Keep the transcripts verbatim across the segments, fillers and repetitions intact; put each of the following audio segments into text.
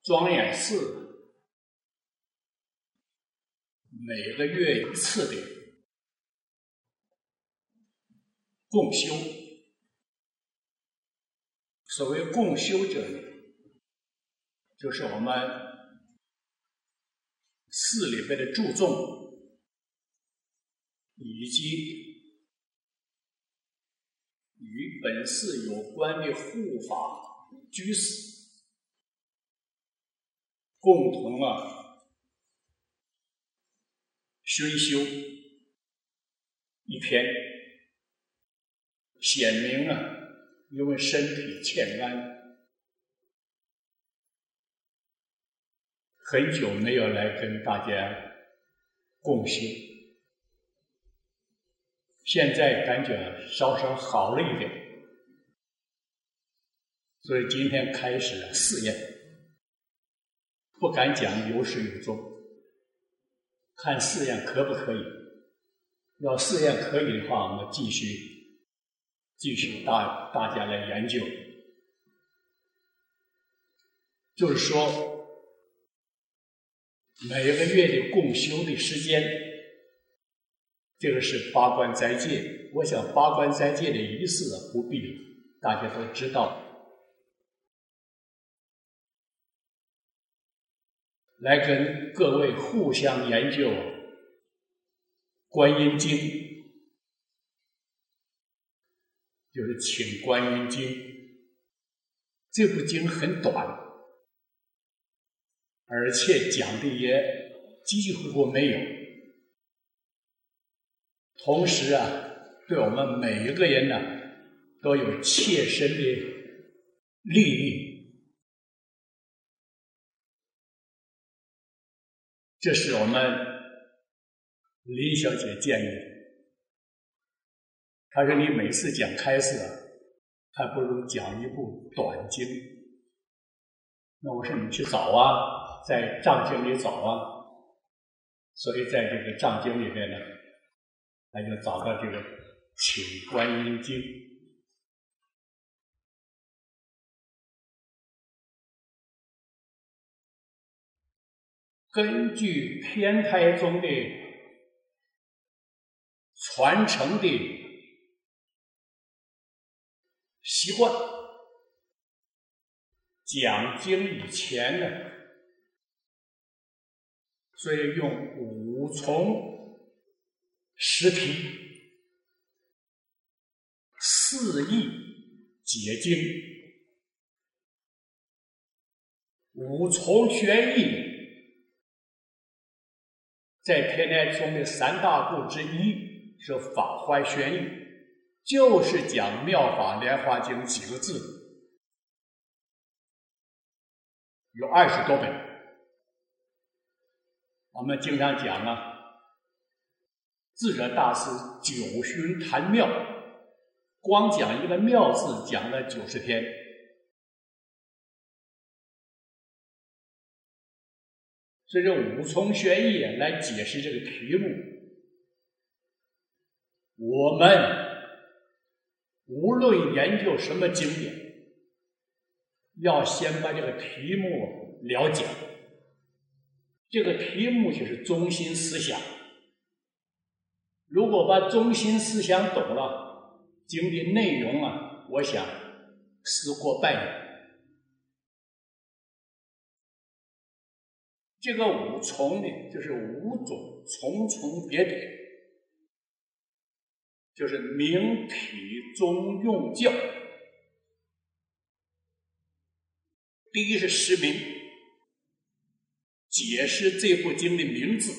庄严寺每个月一次的共修。所谓共修者呢，就是我们寺里边的注重，以及与本寺有关的护法居士共同啊熏修一篇，显明啊因为身体欠安，很久没有来跟大家共修，现在感觉稍稍好了一点，所以今天开始了试验，不敢讲有始有终，看试验可不可以。要试验可以的话，我们继续继续大大家来研究。就是说，每个月的共修的时间，这个是八关斋戒。我想八关斋戒的仪式不必大家都知道。来跟各位互相研究《观音经》，就是请观音经。这部经很短，而且讲的也几乎没有。同时啊，对我们每一个人呢、啊，都有切身的利益。这是我们林小姐建议的。她说：“你每次讲开示啊，还不如讲一部短经。”那我说：“你去找啊，在藏经里找啊。”所以在这个藏经里边呢，他就找到这个《请观音经》。根据偏胎中的传承的习惯，讲经以前呢，所以用五重实题四义解经，五重玄义在偏胎中的三大部之一是法怀玄义，就是讲《妙法莲华经》几个字，有二十多本。我们经常讲啊，智者大师九旬谈妙，光讲一个妙字讲了九十天。所以这五重玄义来解释这个题目，我们无论研究什么经典，要先把这个题目了解。这个题目就是中心思想。如果把中心思想懂了，经的内容啊，我想事过半矣。这个五重呢，就是五种重重别点，就是明体中用教。第一是实名，解释这部经的名字；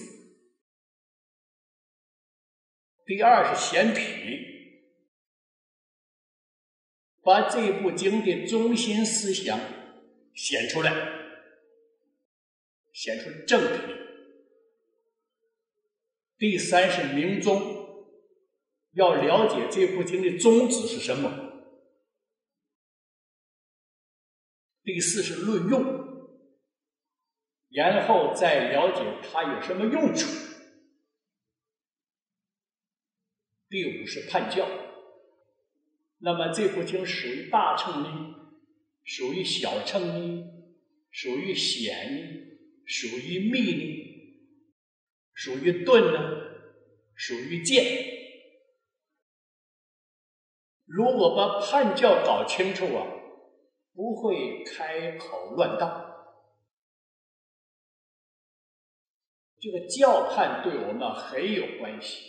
第二是显体，把这部经的中心思想显出来，显出正体。第三是明宗，要了解这部经的宗旨是什么。第四是论用，然后再了解它有什么用处。第五是判教。那么这部经属于大乘呢，属于小乘呢， 属于显呢？属于密呢？属于钝呢？属于剑？如果把判教搞清楚啊，不会开口乱道。这个教判对我们很有关系。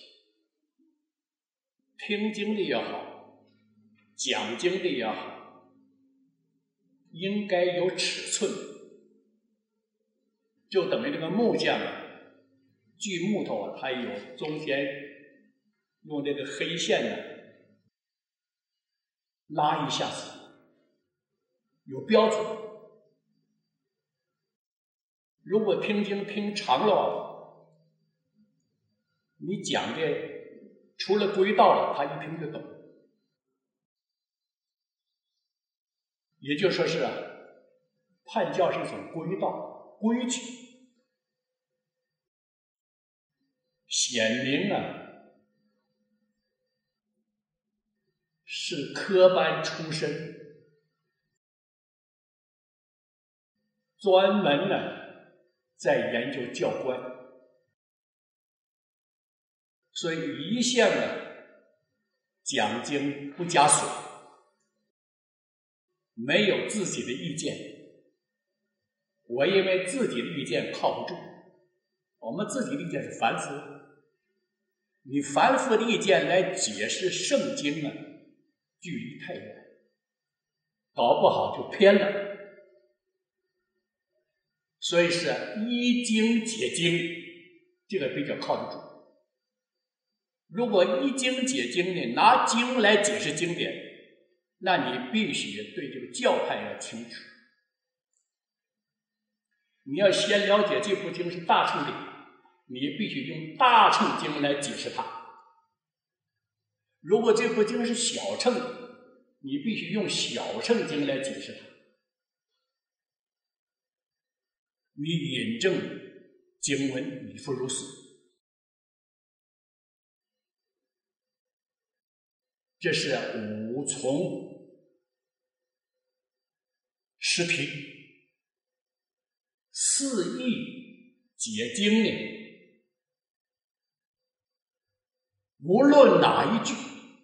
听经的也好，讲经的也好，应该有尺寸。就等于这个木匠啊，锯木头啊，它有中间用这个黑线呢拉一下子，有标准。如果听经听长了，你讲的除了归道了，他一听就懂。也就说是啊，判教是一种归道规矩。显明啊，是科班出身，专门呢在研究教官，所以一向呢讲经不加水，没有自己的意见。我认为自己的意见靠不住，我们自己的意见是凡夫，你凡夫的意见来解释圣经呢，距离太远，搞不好就偏了。所以是依经解经，这个比较靠得住。如果依经解经呢，拿经来解释经典，那你必须对这个教派要清楚。你要先了解这部经是大乘的，你必须用大乘经来解释它。如果这部经是小乘，你必须用小乘经来解释它。你引证经文以复如是。这是五从十品。四义解经呢，无论哪一句，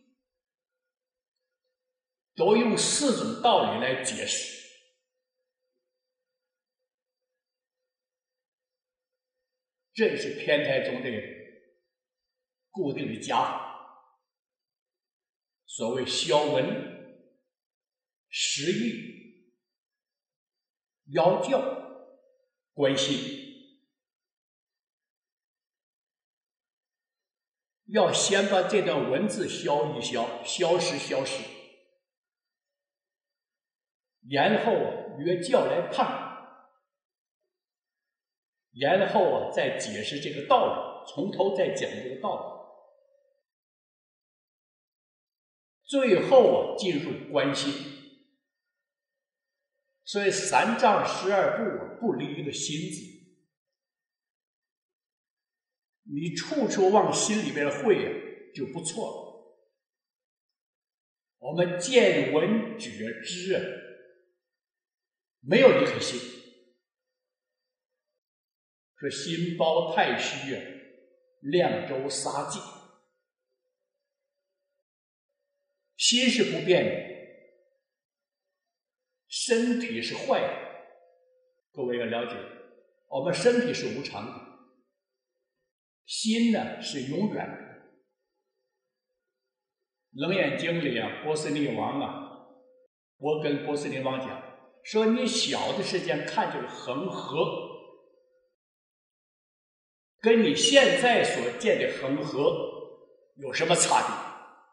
都用四种道理来解释。这是天台宗的固定的家法，所谓消文、实义、要教、关心，要先把这段文字消一消，消失消失，然后约教来判，然后啊再解释这个道理，从头再讲这个道理，最后啊进入关心。所以三藏十二部不离一个心字，你处处往心里边会啊，就不错了。我们见闻觉知啊，没有离开心。说心包太虚啊，量周杀界，心是不变的。身体是坏的，各位要了解，我们身体是无常的，心呢是永远的。楞严经里啊，波斯匿王啊，我跟波斯匿王讲说，你小的时间看这个恒河，跟你现在所见的恒河有什么差别？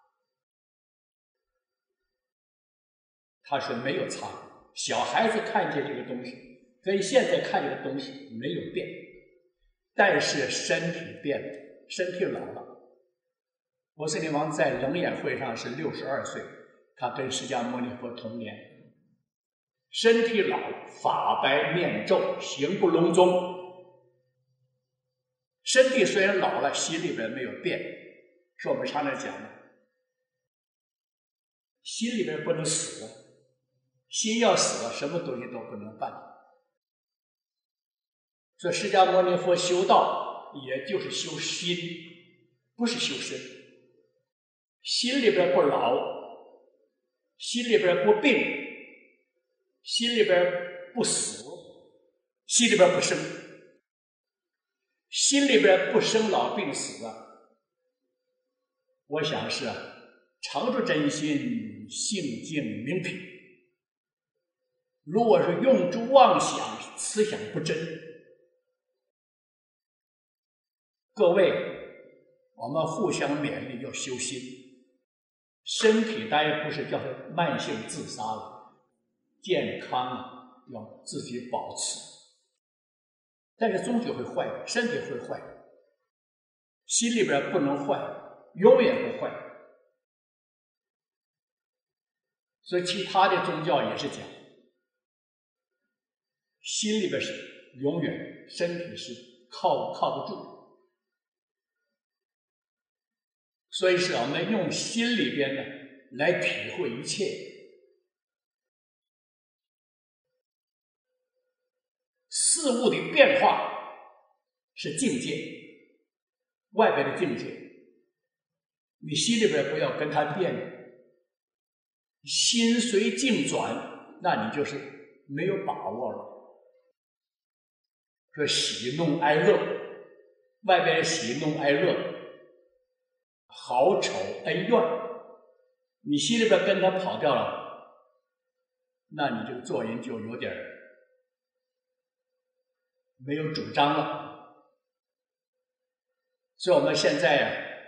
他说没有差别。小孩子看见这个东西跟现在看这个东西没有变，但是身体变了，身体老了。波斯匿王在楞严会上是六十二岁，他跟释迦牟尼佛同年，身体老，发白面皱，形不隆中。身体虽然老了，心里边没有变，是我们常常讲的，心里边不能死了。心要死了，什么东西都不能办。 所以释迦牟尼佛修道，也就是修心，不是修身。心里边不老，心里边不病，心里边不死，心里边不生，心里边不生老病死啊。我想是啊，常住真心，性净明品。如果是用诸妄想，思想不真，各位，我们互相勉励要修心。身体当然不是叫慢性自杀了，健康啊要自己保持，但是终究会坏的，身体会坏，心里边不能坏，永远不坏。所以其他的宗教也是讲，心里边是永远，身体是靠靠不住。所以是我们用心里边呢来体会一切。事物的变化是境界，外边的境界，你心里边不要跟它变，心随境转，那你就是没有把握了。说喜怒哀乐，外边喜怒哀乐，好丑恩怨，你心里边跟他跑掉了，那你这个做人就有点没有主张了。所以我们现在啊，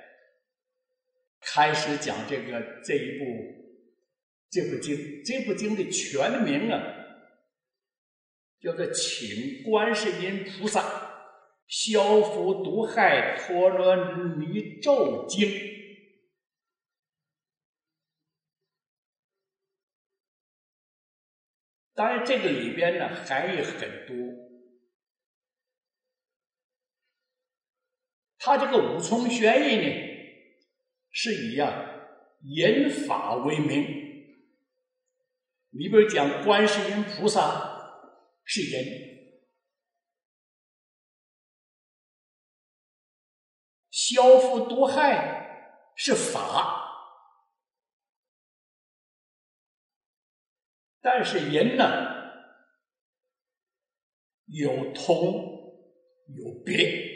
开始讲这个这一部这部经，这部经的全名啊，叫做《请观世音菩萨消伏毒害陀罗尼咒经》。当然这个里边呢含义很多，它这个五重玄义呢是以啊言法为名。你比如讲观世音菩萨是言，消伏毒害是法，但是人呢有通有别。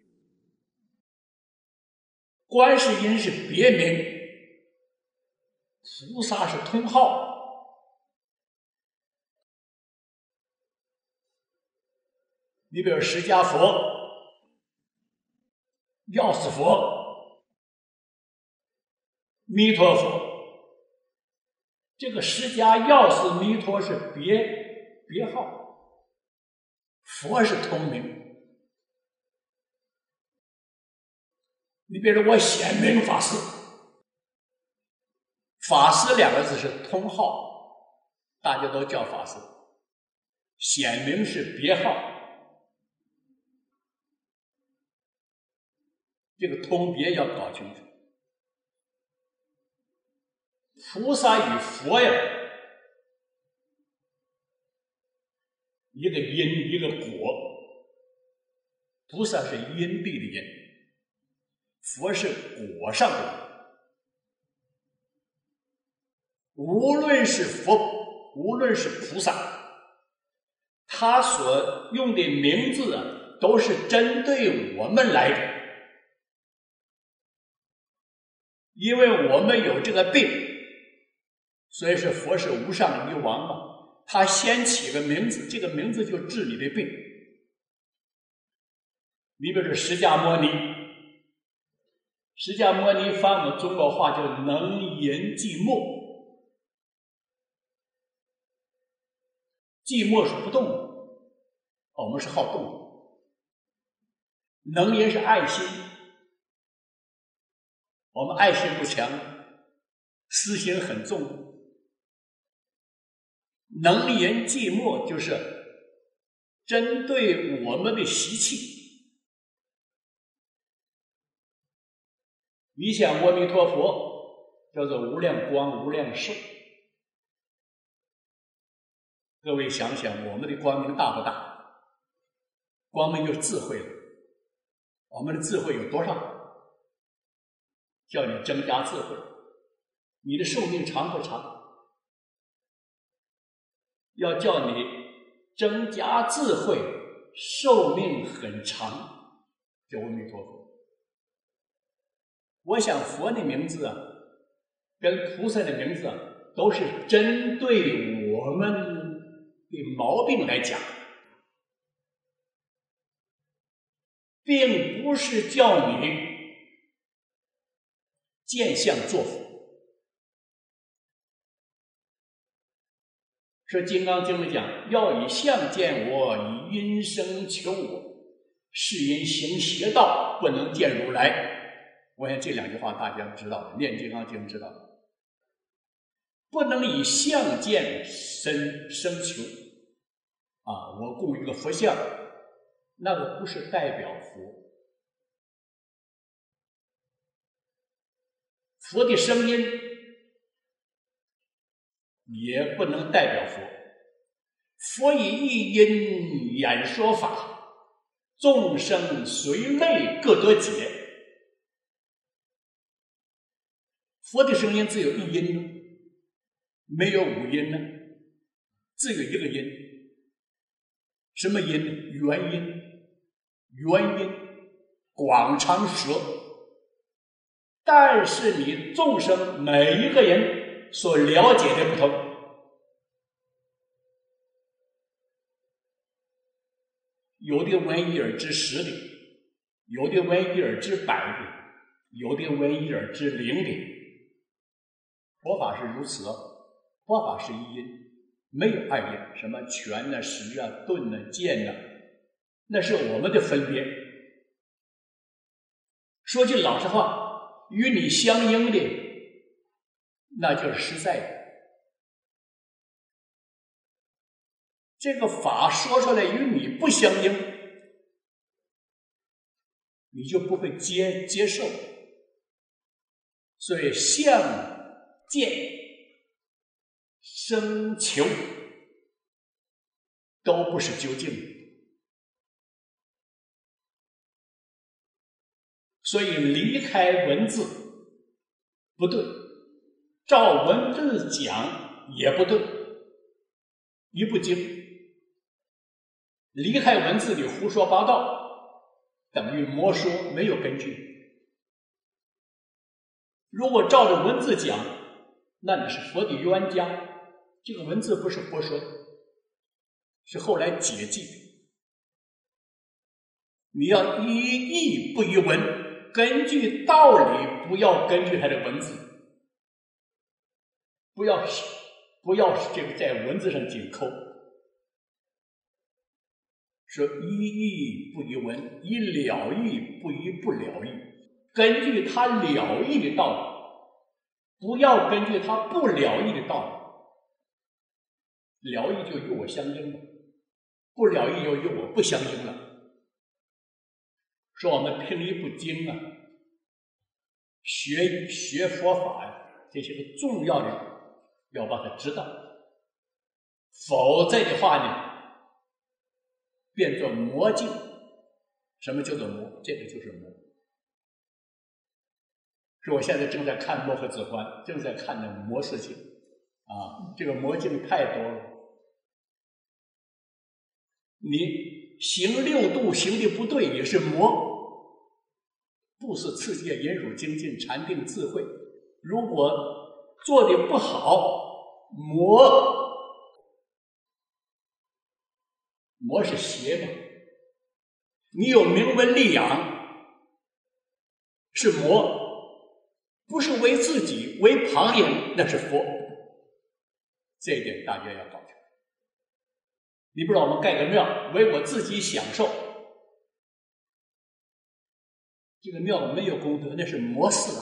观世音是别名，菩萨是通号。你比如释迦佛、药师佛、弥陀佛，这个释迦、药师、弥陀是别别号，佛是通名。你比如我显明法师，法师两个字是通号，大家都叫法师，显明是别号。这个通别要搞清楚。菩萨与佛呀，一个因一个果，菩萨是因地的因，佛是果上的因。无论是佛，无论是菩萨，他所用的名字啊，都是针对我们来的。因为我们有这个病，所以说佛是无上医王嘛，他先起个名字，这个名字就治你的病。你比如说释迦牟尼，释迦牟尼翻我们中国话叫能言寂寞，寂寞是不动的，我们是好动。能言是爱心，我们爱心不强，私心很重。能言寂寞就是针对我们的习气。你想阿弥陀佛叫做无量光无量寿，各位想想我们的光明大不大？ 光没有智慧了。我们的智慧有多少？叫你增加智慧，你的寿命长不长？要叫你增加智慧，寿命很长，叫阿弥陀佛。我想佛的名字啊，跟菩萨的名字啊，都是针对我们的毛病来讲，并不是叫你见相作佛。说《金刚经》里讲，要以相见我，以因声求我，是因行邪道，不能见如来。我想这两句话大家知道的，念《金刚经》知道的。不能以相见生生求啊！我供一个佛像，那个不是代表佛。佛的声音也不能代表佛。佛以一音演说法，众生随类各得解。佛的声音只有一音呢，没有五音呢，只有一个音。什么音？元音，元音，广长舌。但是你众生每一个人所了解的不同，有的闻一耳知十的，有的闻一耳知百的，有的闻一耳知零的。佛法是如此，佛法是一音，没有二音，什么拳啊、石啊、盾啊、剑啊，那是我们的分别。说句老实话，与你相应的，那就是实在的。这个法说出来与你不相应，你就不会接接受。所以相见生求都不是究竟的，所以离开文字不对，照文字讲也不对，一不精。离开文字里胡说八道，等于魔说，没有根据。如果照着文字讲，那你是佛的冤家，这个文字不是佛说的，是后来解记的。你要依义不依文，根据道理，不要根据它的文字，不要不要这个在文字上紧扣。说依义不依文，依了义不依不了义，根据他了义的道理，不要根据他不了义的道理。了义就与我相应了，不了义就与我不相应了。说我们听一部经啊，学学佛法呀，这些个重要的要把它知道，否则的话呢，变作魔境。什么叫做魔？这个就是魔。说我现在正在看《摩诃止观》，正在看那魔事境啊，这个魔境太多了。你行六度行的不对，也是魔。布施、持戒、忍辱、精进、禅定、智慧，如果做的不好，魔。魔是邪嘛，你有名闻利养是魔，不是为自己为旁人，那是佛。这一点大家要搞清楚。你不知道我们盖个庙为我自己享受，这个庙没有功德，那是魔事啊。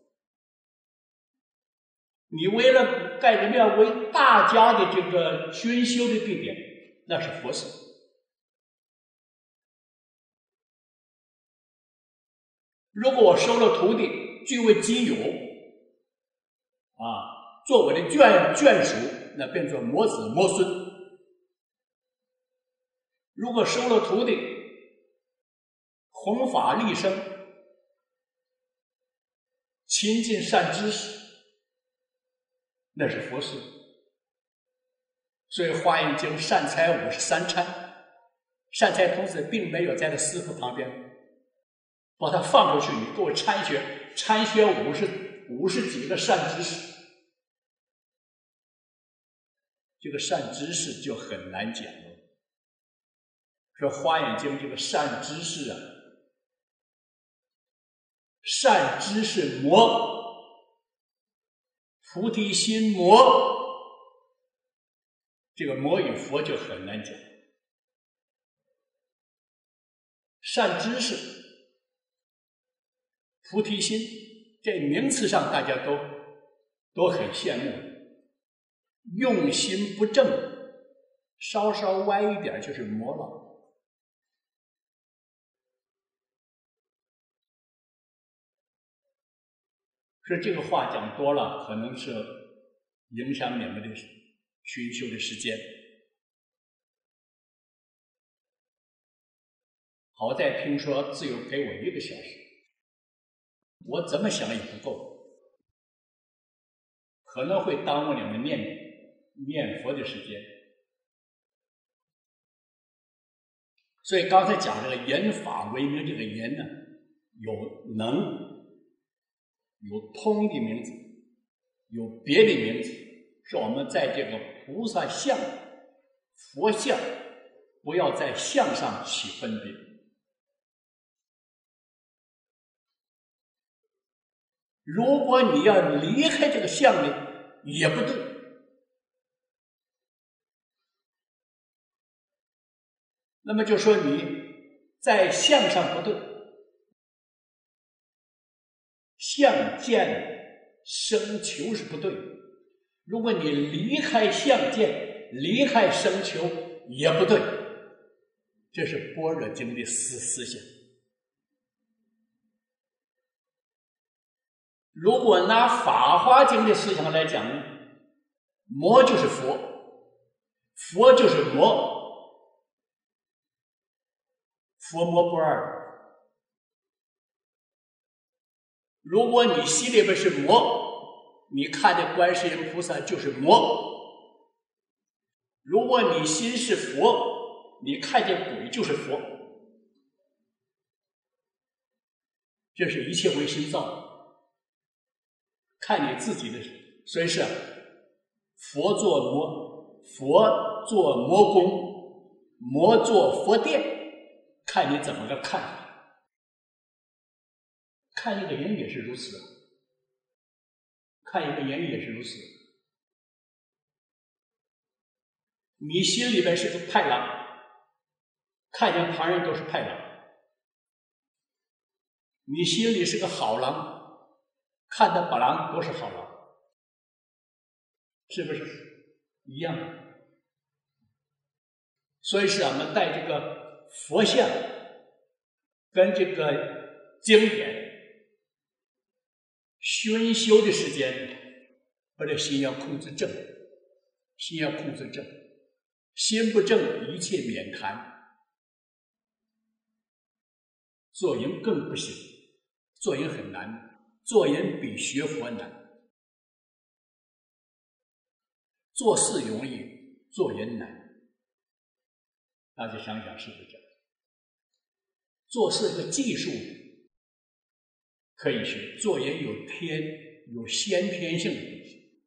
你为了盖个庙为大家的这个熏修的地点，那是佛事。如果我收了徒弟，据为己有，啊，做我的眷眷属，那变作魔子魔孙。如果收了徒弟， 弘法利生，亲近善知识，那是佛事。所以《华严经》善财五十三参，善财童子并没有在他师父旁边把他放出去，你给我参学，参学五十五十几个善知识，这个善知识就很难讲了。说《华严经》这个善知识啊，善知识魔，菩提心魔，这个魔与佛就很难讲。善知识、菩提心，这名词上大家都都很羡慕，用心不正，稍稍歪一点就是魔了。说这个话讲多了，可能是影响你们的熏修的时间。好在听说只有给我一个小时，我怎么想也不够，可能会耽误你们念念佛的时间。所以刚才讲这个言法为名，这个言呢，有能，有通的名字，有别的名字，是我们在这个菩萨相、佛相，不要在相上起分别。如果你要离开这个相呢，也不对。那么就说你在相上不对，相见生求是不对。如果你离开相见，离开生求也不对。这是般若经的思思想。如果拿法华经的思想来讲呢，魔就是佛，佛就是魔，佛魔不二。如果你心里边是魔，你看的观世音菩萨就是魔；如果你心是佛，你看见鬼就是佛。这是一切为心造，看你自己的。所以是佛做魔，佛做魔宫，魔做佛殿，看你怎么个看法。看一个人也是如此，看一个人也是如此。你心里边是个派狼，看见旁人都是派狼；你心里是个好狼，看到把狼都是好狼，是不是一样的？所以是我们带这个佛像跟这个经典熏修的时间，把这心要控制正，心要控制正，心不正，一切免谈。做人更不行，做人很难，做人比学佛难。做事容易，做人难。大家想想是不是这样？做事这个技术可以学，做人有天有先天性的东西。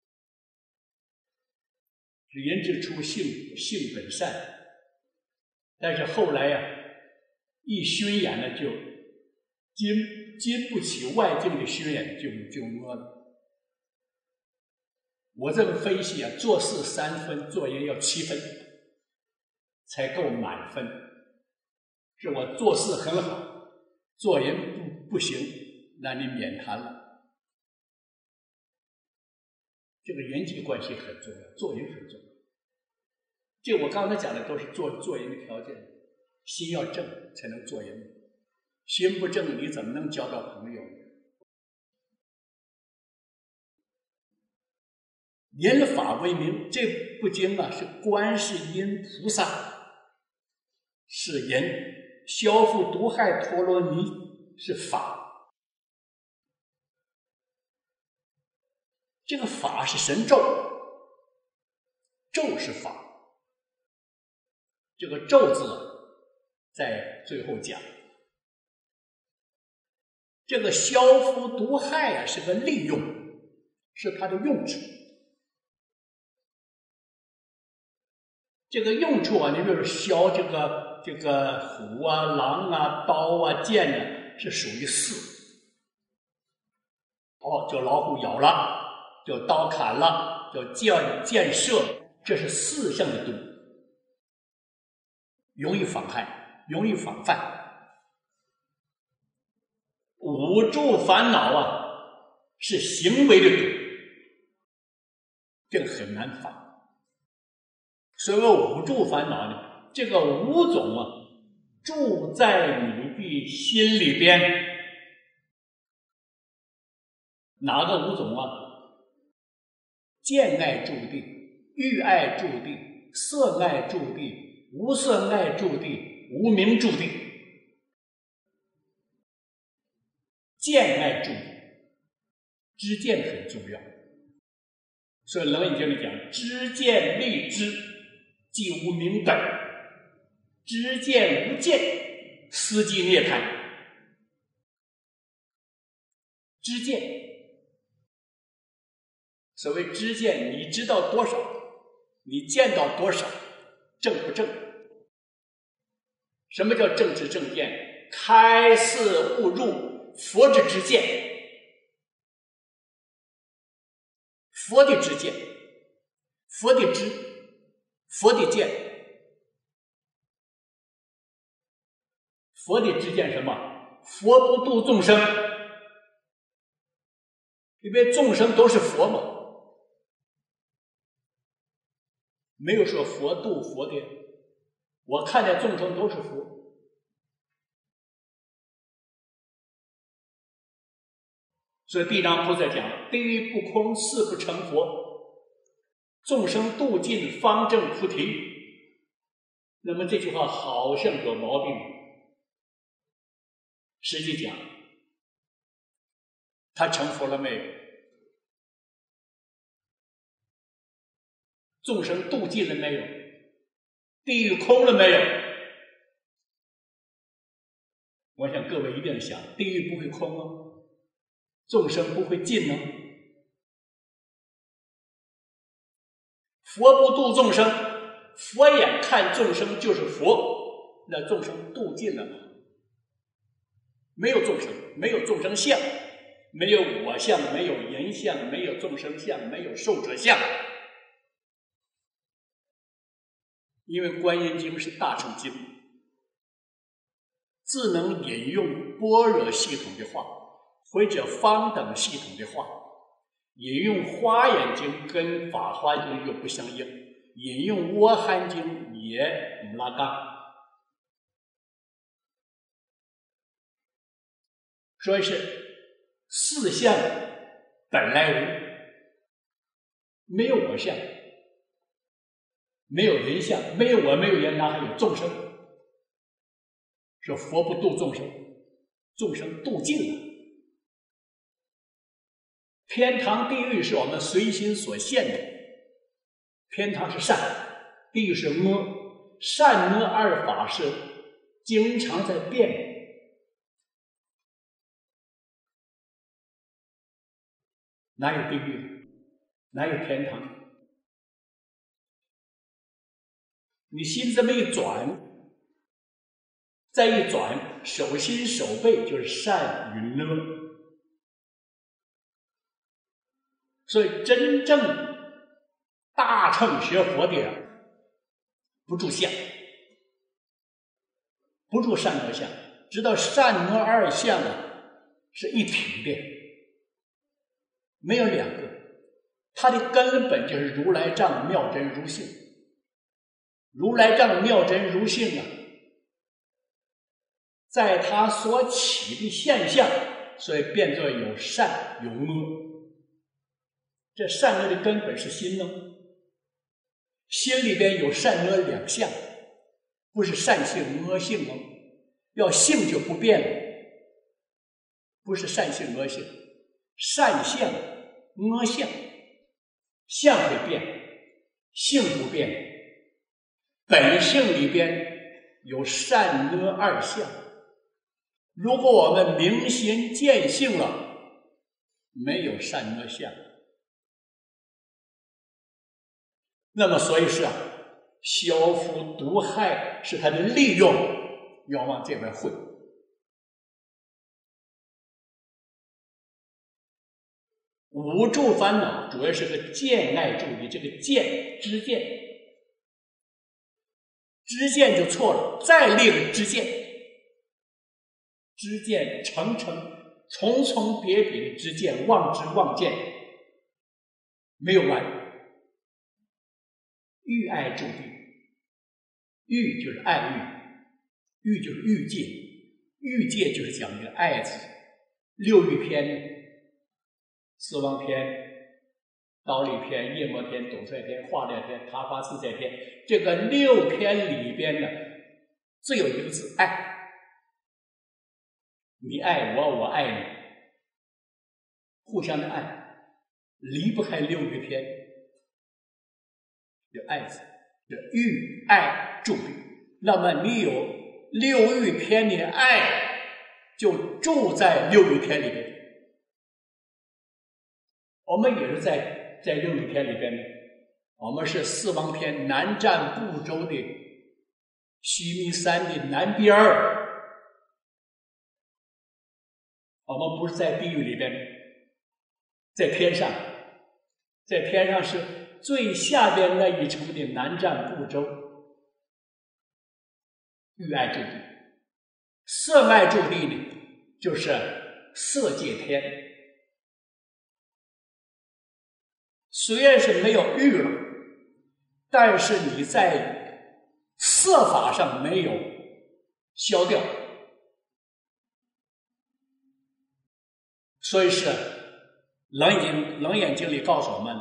人之初性性本善，但是后来呀、啊，一熏染呢，就经经不起外境的熏染，就就没了。我这个分析啊，做事三分，做人要七分，才够满分。是我做事很好，做人不不行，那你免谈了。这个人际关系很重要，做人很重要。这我刚才讲的都是做做人的条件，心要正才能做人，心不正，你怎么能交到朋友呢？言法为名，这部经啊是观世音菩萨是人消伏毒害陀罗尼是法，这个法是神咒，咒是法。这个咒字在最后讲，这个消伏毒害啊是个利用，是它的用处。这个用处啊，你比如说消这个这个虎啊、狼啊、刀啊、剑啊，是属于四。哦，叫老虎咬了，叫刀砍了，叫箭箭射，这是四项的毒，容易妨害，容易防范。五住烦恼啊，是行为的毒，这个很难防。所谓五住烦恼呢，这个五种啊，住在你的心里边。哪个五种啊？见爱住地，欲爱住地，色爱住地，无色爱住地，无明住地。见爱住地，知见很重要。所以《楞严经》里讲，知见立知，即无明本；知见无见，斯即涅槃。知见，所谓知见，你知道多少，你见到多少，正不正？什么叫正知正见？开示悟入佛之知见。佛的知见，佛的知，佛的见，佛的知见什么？佛不度众生，因为众生都是佛嘛，没有说佛度佛的，我看见众生都是佛。所以地藏菩萨讲，地狱不空，誓不成佛，众生度尽，方证菩提。那么这句话好像有毛病，实际讲，他成佛了没有？众生度尽了没有？地狱空了没有？我想各位一定想，地狱不会空啊，众生不会尽吗？佛不度众生，佛眼看众生就是佛，那众生度尽了吗？没有众生，没有众生相，没有我相，没有人相，没有众生相，没有寿者相。因为观音经是大乘经，自能引用般若系统的话，或者方等系统的话，引用华严经跟法华经又不相应，引用阿含经也不拉杠，所以是四相本来无，没有我相，没有人相，没有我，没有人，哪还有众生？说佛不度众生，众生度尽了。天堂地狱是我们随心所现的，天堂是善，地狱是恶，善恶二法是经常在变。哪有地狱？哪有天堂？你心这么一转，再一转，手心手背就是善与恶。所以真正大乘学佛的不住相，不住善恶相，知道善恶二相啊是一体的，没有两个，它的根本就是如来藏妙真如性。如来藏妙真如性啊，在它所起的现象，所以变作有善有恶。这善恶的根本是心呢，心里边有善恶两相，不是善性恶性哦。 要性就不变了，不是善性恶性，善相恶相，相会变，性不变。本性里边有善恶二相，如果我们明心见性了，没有善恶相，那么所以是啊，消除毒害是它的利用，要往这边混。五住烦恼主要是个见爱助力，这个见知见，知见就错了，再立个知见，知见层层重重叠叠的知见，妄知妄见，没有完。欲爱助力，欲就是爱欲，欲就是欲界，欲界就是讲这个爱字。六欲篇，四望篇、忉利篇、夜摩篇、斗率篇、化略篇、他发自在篇，这个六篇里边呢，只有一个字爱。你爱我，我爱你，互相的爱，离不开六欲篇，有爱字，这欲爱助力。那么你有六欲篇的爱，就住在六欲篇里边。我们也是在在六欲篇里边呢，我们是四王篇南瞻部洲的须弥山的南边儿，我们不是在地狱里边，在天上，在天上是最下边那一层的南瞻部洲，欲爱助力。色爱助力呢，就是色界天。虽然是没有欲了，但是你在色法上没有消掉，所以是楞严楞严经里告诉我们，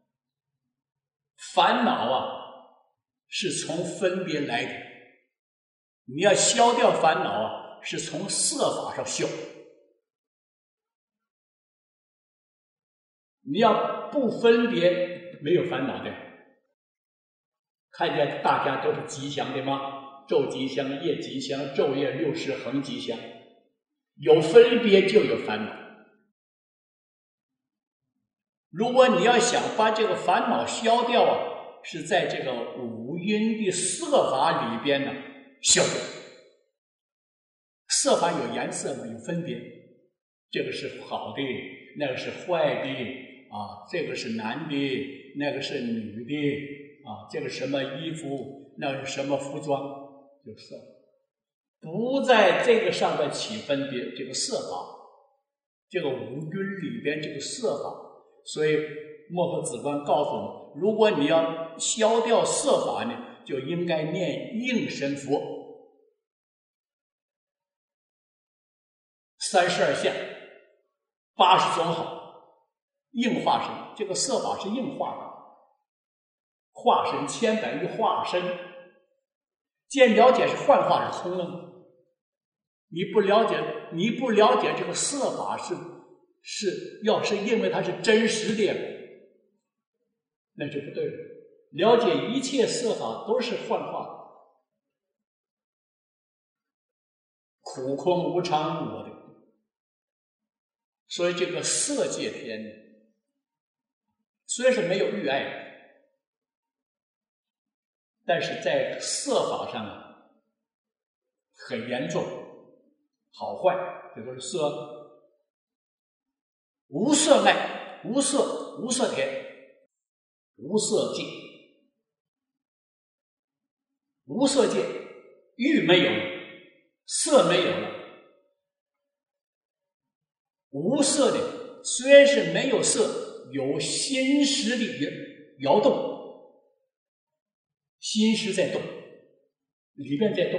烦恼啊是从分别来的，你要消掉烦恼啊是从色法上消。你要不分别，没有烦恼的。看见大家都是吉祥的吗？昼吉祥，夜吉祥，昼夜六时恒吉祥。有分别就有烦恼。如果你要想把这个烦恼消掉啊，是在这个五阴的色法里边呢消掉。色法有颜色嘛，有分别，这个是好的，那个是坏的。啊，这个是男的，那个是女的，啊，这个什么衣服，那个是什么服装，就色，不在这个上面起分别，这个色法，这个五蕴里边这个色法，所以摩诃止观告诉你，如果你要消掉色法呢，就应该念应身佛，三十二相，八十种好。应化身，这个色法是应化的，化身千百亿化身，见了解是幻化是空了。你不了解，你不了解这个色法是是要是因为它是真实的，那就不对了。了解一切色法都是幻化的，苦空无常无我的，所以这个色界天虽然是没有欲爱，但是在色法上啊很严重，好坏这都是色，无色爱，无色无色天，无色界，无色界，欲没有了，色没有了，无色的虽然是没有色。有心识的摇动，心识在动，里边在动，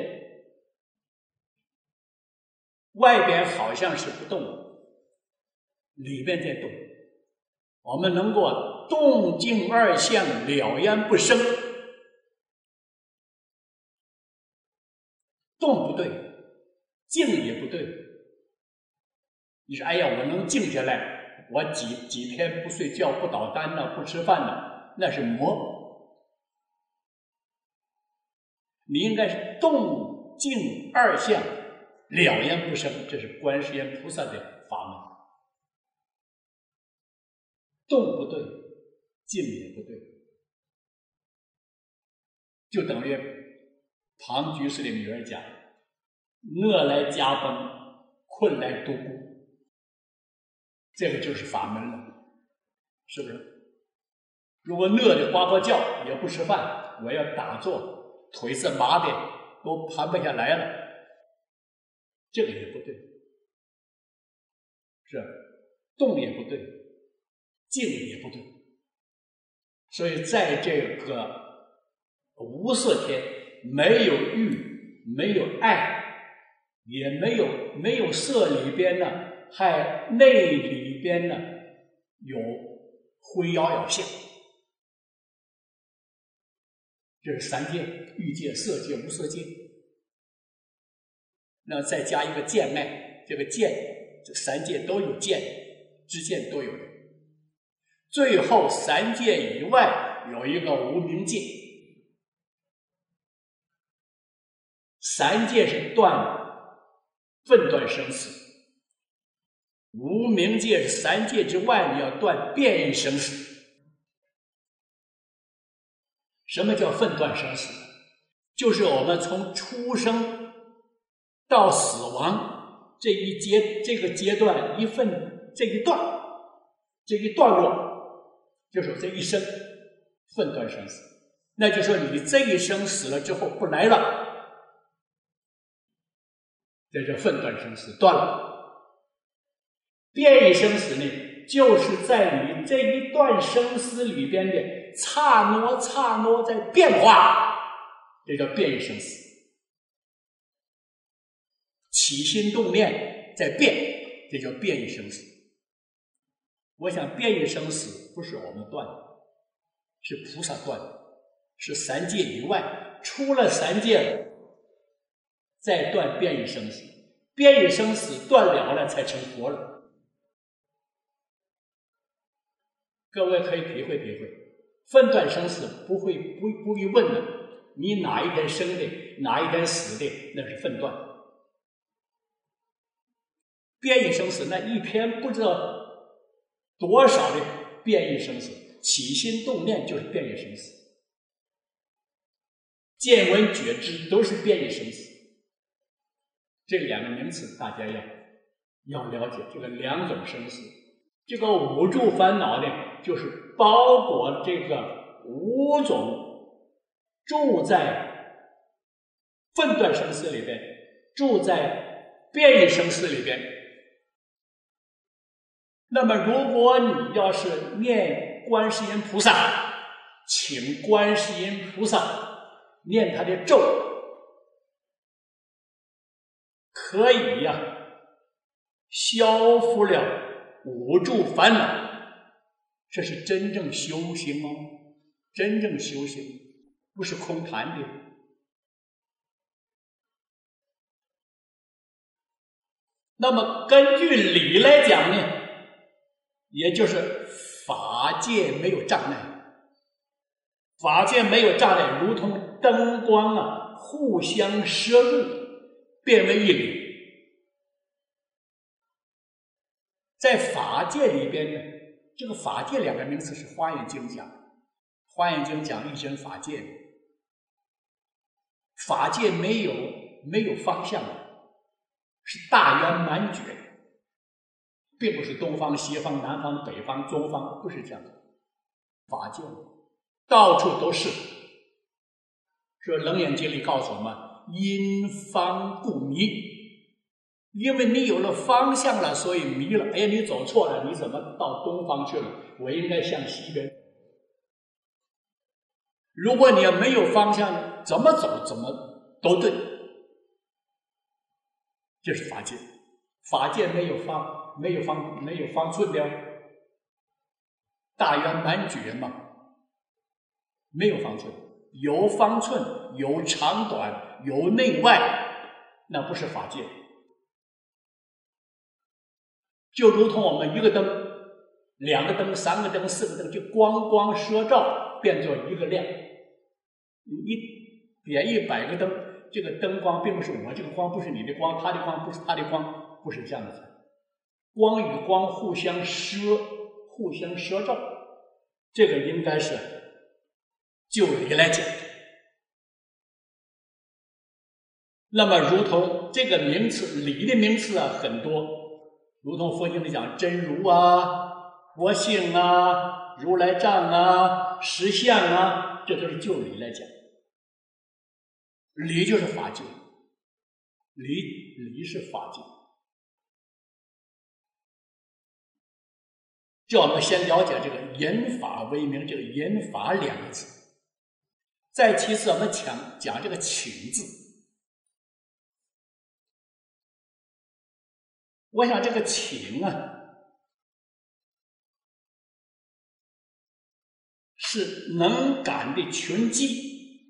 外边好像是不动，里边在动。我们能够动静二相了然不生，动不对， 静也不对。你说，哎呀，我能静下来，我几几天不睡觉、不倒单呢、不吃饭呢，那是魔。你应该是动静二相，了然不生，这是观世音菩萨的法门。动不对，静也不对，就等于庞居士的女儿讲：饿来家崩，困来独孤，这个就是法门了，是不是？如果饿的呱呱叫也不吃饭，我要打坐，腿是麻的都盘不下来了，这个也不对，是动也不对，静也不对。所以在这个无色天，没有欲，没有爱，也没有没有色里边呢，还内里边呢有灰妖妖相，这是三界：欲界、色界、无色界。那再加一个见爱，这个见，这三界都有见，知见都有的。最后三界以外有一个无明界，三界是断分断生死，无明界是三界之外，你要断变异生死。什么叫分断生死？就是我们从出生到死亡这一阶这个阶段一分这一段这一段落，就是这一生分断生死。那就说你这一生死了之后不来了，这叫分断生死，断了。变异生死呢，就是在你这一段生死里边的刹那刹那在变化，这叫变异生死。起心动念在变，这叫变异生死。我想变异生死不是我们断的，是菩萨断的，是三界以外，出了三界了再断变异生死，变异生死断了了才成佛了。各位可以体会体会，分断生死不会不不必问的，你哪一天生的，哪一天死的，那是分断。变异生死那一天不知道多少的变异生死，起心动念就是变异生死，见闻觉知都是变异生死。这两个名词大家要要了解，这个两种生死。这个五住烦恼呢，就是包裹这个五种住在分断生死里边，住在变异生死里边。那么如果你要是念观世音菩萨，请观世音菩萨念他的咒，可以呀、啊、消除了五住烦恼，这是真正修行哦，真正修行不是空谈的。那么根据理来讲呢，也就是法界没有障碍，法界没有障碍，如同灯光啊互相摄入，变为一理。在法界里边呢，这个法界两个名词是华严经讲，华严经讲一真法界，法界没有没有方向，是大圆满觉，并不是东方西方南方北方中方，不是这样的。法界到处都是，说楞严经里告诉我们，因方故迷，因为你有了方向了，所以迷了。哎，你走错了，你怎么到东方去了？我应该向西边。如果你要没有方向，怎么走怎么都对。这是法界，法界没有方，没有方，没有方寸的，大圆满觉嘛，没有方寸，有方寸，有长短，有内外，那不是法界， 就如同我们一个灯、两个灯、三个灯、四个灯，就光光射照变作一个亮。你一点一百个灯，这个灯光并不是我，这个光不是你的光，他的光不是他的光，不是这样子。光与光互相射，互相射照，这个应该是就理来讲。那么如同这个名词，理的名词啊很多，如同佛经里讲真如啊、佛性啊、如来藏啊、实相啊，这都是就理来讲。理就是法界，理理是法界。就我们先了解这个引法为名，这个引法两个字。再其次，我们讲讲这个请字。我想这个请啊，是能感的群机，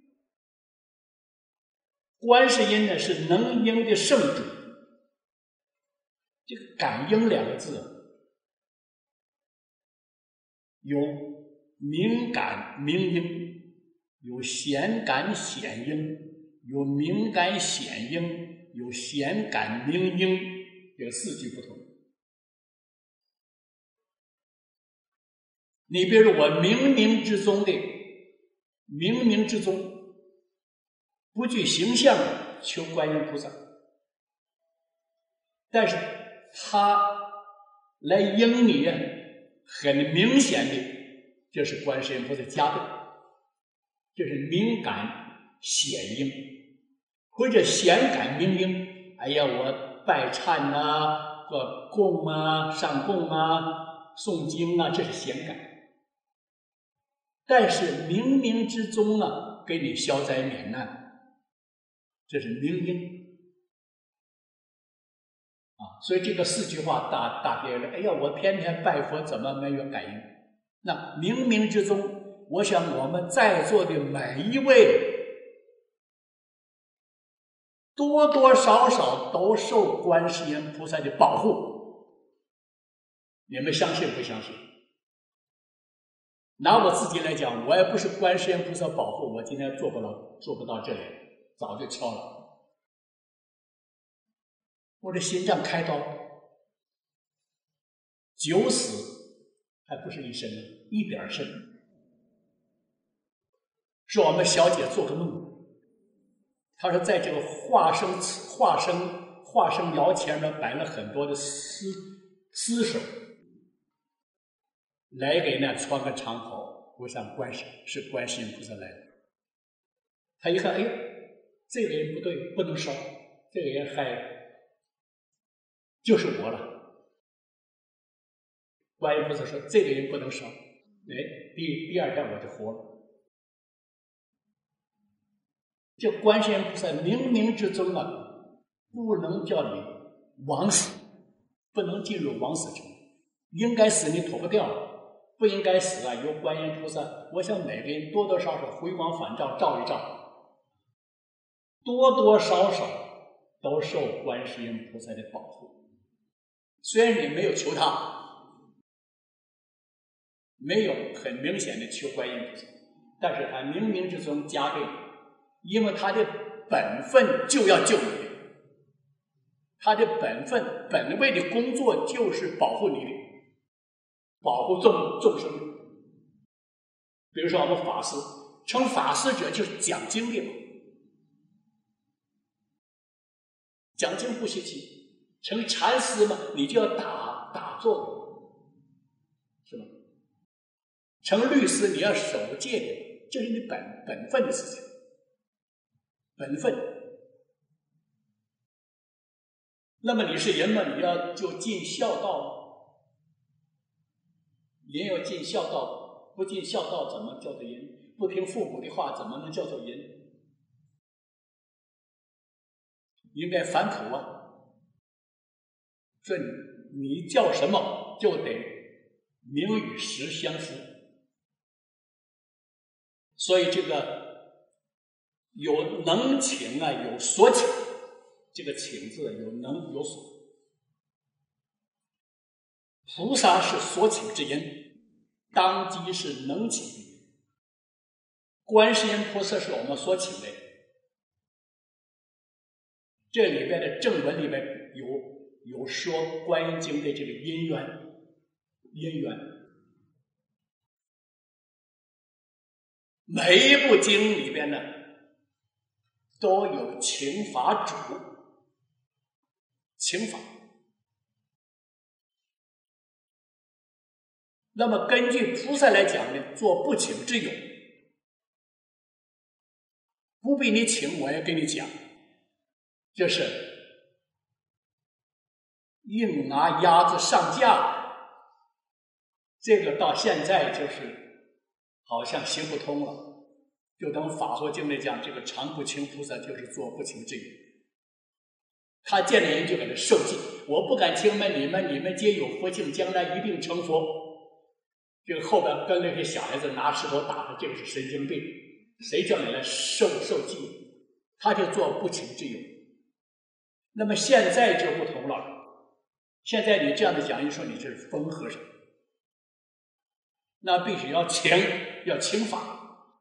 观世音呢是能应的圣主。这个感应两个字有明感明应，有显感显应，有明感显应，有显感明应，这四句不同。你比如我冥冥之中的冥冥之中不具形象的求观音菩萨，但是他来应你很明显的，这是观世音菩萨加倍，这是明感显应，或者显感明应。哎呀，我拜忏啊，或供啊，上供啊，诵经啊，这是显感。但是冥冥之中啊，给你消灾免难，这是明应。啊，所以这个四句话大大别了。哎呀，我天天拜佛，怎么没有感应？那冥冥之中，我想我们在座的每一位，多多少少都受观世音菩萨的保护。你们相信不相信？拿我自己来讲，我也不是观世音菩萨保护，我今天做不了，做不到这里，早就敲了。我的心脏开刀，九死还不是一身，一点身。是我们小姐做个梦，她说在这个化生化生化生窑前面摆了很多的丝丝手，来给那穿个长袍，我想观世是观世音菩萨来的。她一看，哎，这个人不对，不能烧，这个人还就是我了。观音菩萨说：“这个人不能烧。”哎，第第二天我就活了。这观世音菩萨冥冥之中啊，不能叫你枉死，不能进入枉死城。应该死你脱不掉，不应该死啊，由观音菩萨。我想每个人多多少少回光返照照一照，多多少少都受观世音菩萨的保护。虽然你没有求他，没有很明显的求观音菩萨，但是他冥冥之中加倍，因为他的本分就要救你，他的本分本位的工作就是保护你的，保护众众生。比如说我们法师，成法师者就是讲经的嘛，讲经不稀奇。成禅师嘛，你就要打打坐，是吧？成律师你要守戒的，这是你本本分的事情，本分。那么你是人嘛，你要就尽孝道，人要尽孝道，不尽孝道怎么叫做人？不听父母的话怎么能叫做人？应该反哺啊。说你叫什么就得名与实相符，所以这个有能请啊，有所请，这个请字有能有所。 菩萨是所请之因，当机是能请之因。观世音菩萨是我们所请的。这里边的正文里边有有说观音经的这个因缘，因缘。每一部经里边呢，都有请法主，请法。那么根据菩萨来讲呢，做不请之有，不必你请，我也跟你讲，就是硬拿鸭子上架，这个到现在就是好像行不通了。就等法华经里讲，这个常不请菩萨就是做不请之有。他见了人就给他受记，我不敢请问你们，你们皆有佛性，将来一定成佛。这个后边跟那些小孩子拿石头打他，这个是神经病，谁叫你来受受记？他就做不请之有。那么现在就不同了，现在你这样的讲一说，你是疯和尚，那必须要请，要请法，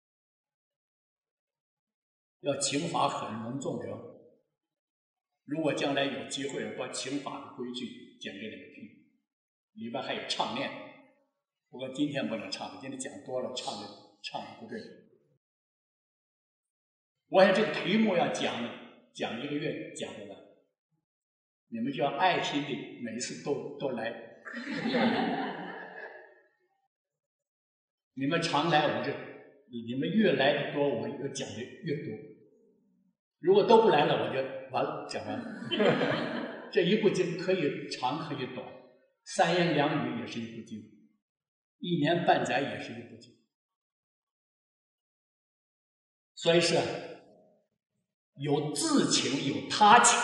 要请法很隆重的。如果将来有机会，把请法的规矩讲给你们听，里边还有唱念。不过今天不能唱，今天讲多了，唱的唱的不对。我想这个题目要讲讲一个月讲不完，你们就要爱心的每一次都都来。你们常来我这，你们越来的多，我就讲的越多。如果都不来了，我就完了，讲完了。这一部经可以长可以短，三言两语也是一部经，一年半载也是一部经。所以是有自请有他请。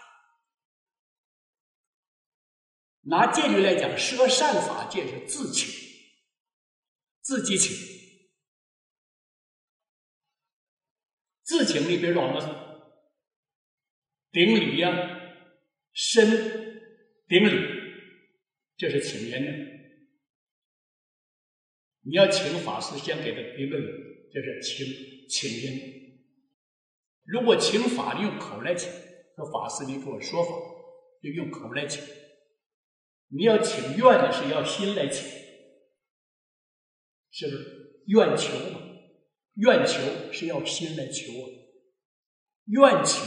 拿戒律来讲，摄善法戒是自请，自己请。自请里，比如说我们顶礼呀、啊、身顶礼，这是请人的。你要请法师，先给他顶个礼，这是请请人。如果请法，用口来请，说法师你给我说法，就用口来请。你要请愿的是要心来请，是不是？愿求嘛，愿求是要心来求啊。愿请、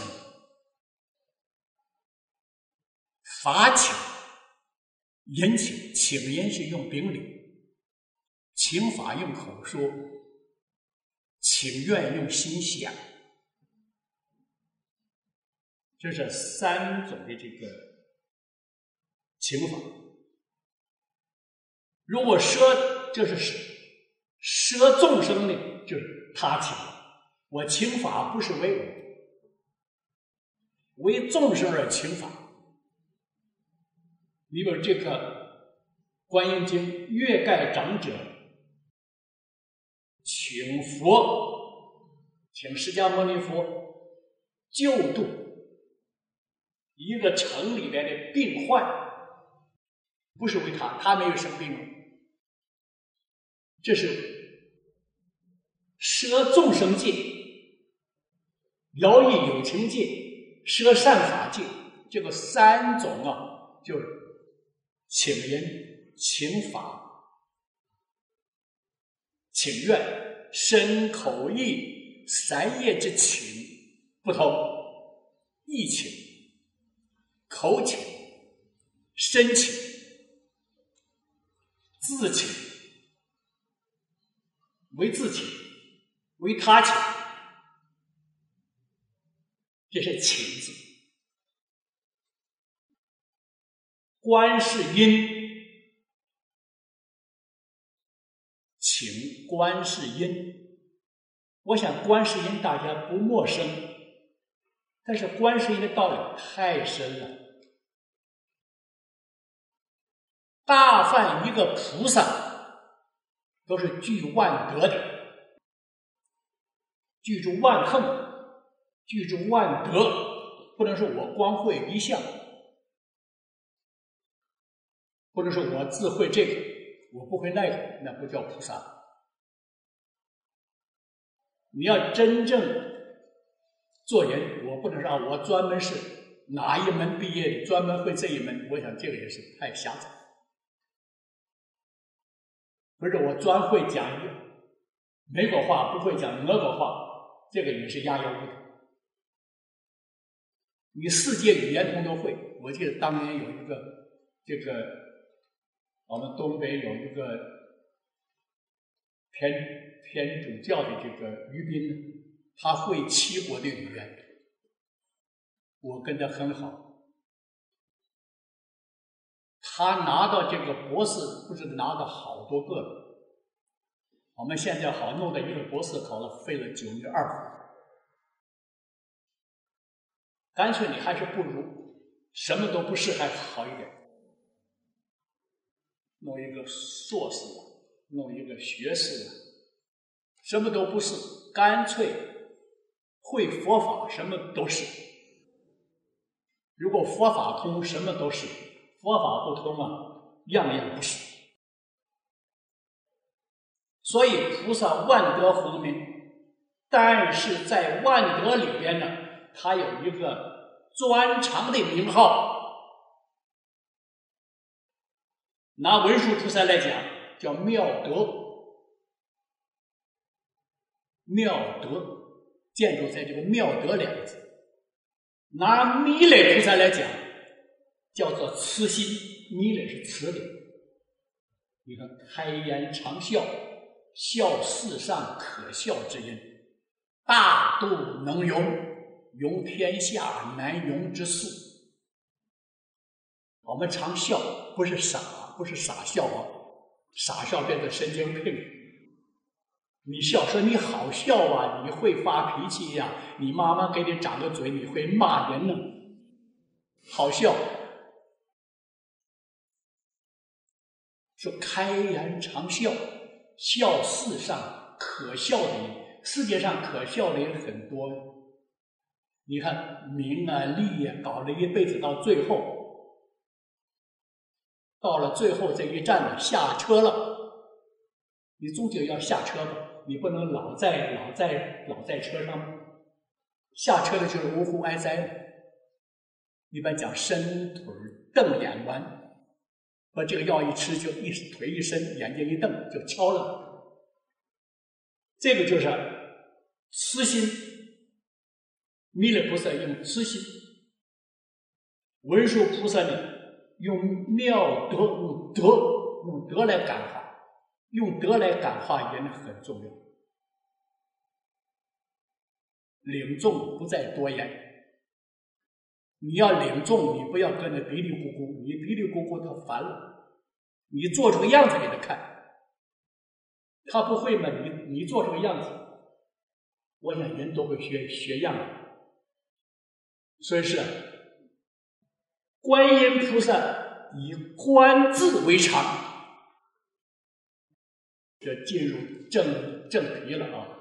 法请、言请，请言是用顶礼，请法用口说，请愿用心想。这是三种的这个请法。如果摄，这是摄众生呢，就是他请。我请法不是为我，为众生而请法。你比如这个观音经，月盖长者请佛，请释迦牟尼佛救度一个城里边的病患，不是为他，他没有生病，这是摄众生戒、饶益有情戒、摄善法戒，这个三种啊，就是请人、请法、请愿，身口意三业之请不同，意请、口请、身请、自请，为自请，为他请，这是请字。观世音，请观世音。我想观世音大家不陌生，但是观世音的道理太深了。大梵一个菩萨都是具万德的，具足万行，具足万德，不能说我光会一项， 或者说我自会这个，我不会那个，那不叫菩萨。你要真正做人，我不能说我专门是哪一门毕业的，专门会这一门，我想这个也是太狭窄。不是我专会讲美国话，不会讲俄国话，这个也是压腰的。你世界语言通都会。我记得当年有一个这个我们东北有一个天天主教的这个于斌，他会七国的语言，我跟他很好。他拿到这个博士，不是拿到好多个了。我们现在好弄的一个博士考了，费了九牛二虎。干脆你还是不如什么都不是还好一点。弄一个硕士，弄一个学士，什么都不是，干脆会佛法，什么都是。如果佛法通，什么都是；佛法不通啊，样样不是。所以菩萨万德洪名，但是在万德里边呢，它有一个专长的名号。拿文殊菩萨来讲，叫妙德。妙德建筑在这个妙德两个字。拿弥勒菩萨来讲，叫做慈心。弥勒是慈的。你看，开颜常笑，笑世上可笑之因，大度能容，容天下难容之事。我们常笑，不是傻，不是傻笑啊，傻笑变成神经病。你笑说你好笑啊，你会发脾气呀、啊，你妈妈给你长个嘴，你会骂人呢，好笑。说开颜常笑，笑世上可笑的人，世界上可笑的人很多。你看名啊利啊，搞了一辈子，到最后，到了最后这一站呢，下车了，你终究要下车吧，你不能老在老在老在车上。下车的就是呜呼哀哉，一般讲伸腿瞪眼弯。把这个药一吃，就一腿一伸，眼睛一瞪，就敲了。这个就是慈心。弥勒菩萨用慈心，文殊菩萨呢用妙德，用德用德来感化，用德来感化人很重要。领众不在多言。你要领众，你不要跟着嘀嘀咕咕，你嘀嘀咕咕他烦了。你做出个样子给他看，他不会嘛？你你做出个样子，我想人都会学学样的。所以是观音菩萨以观字为常，这进入正正题了啊。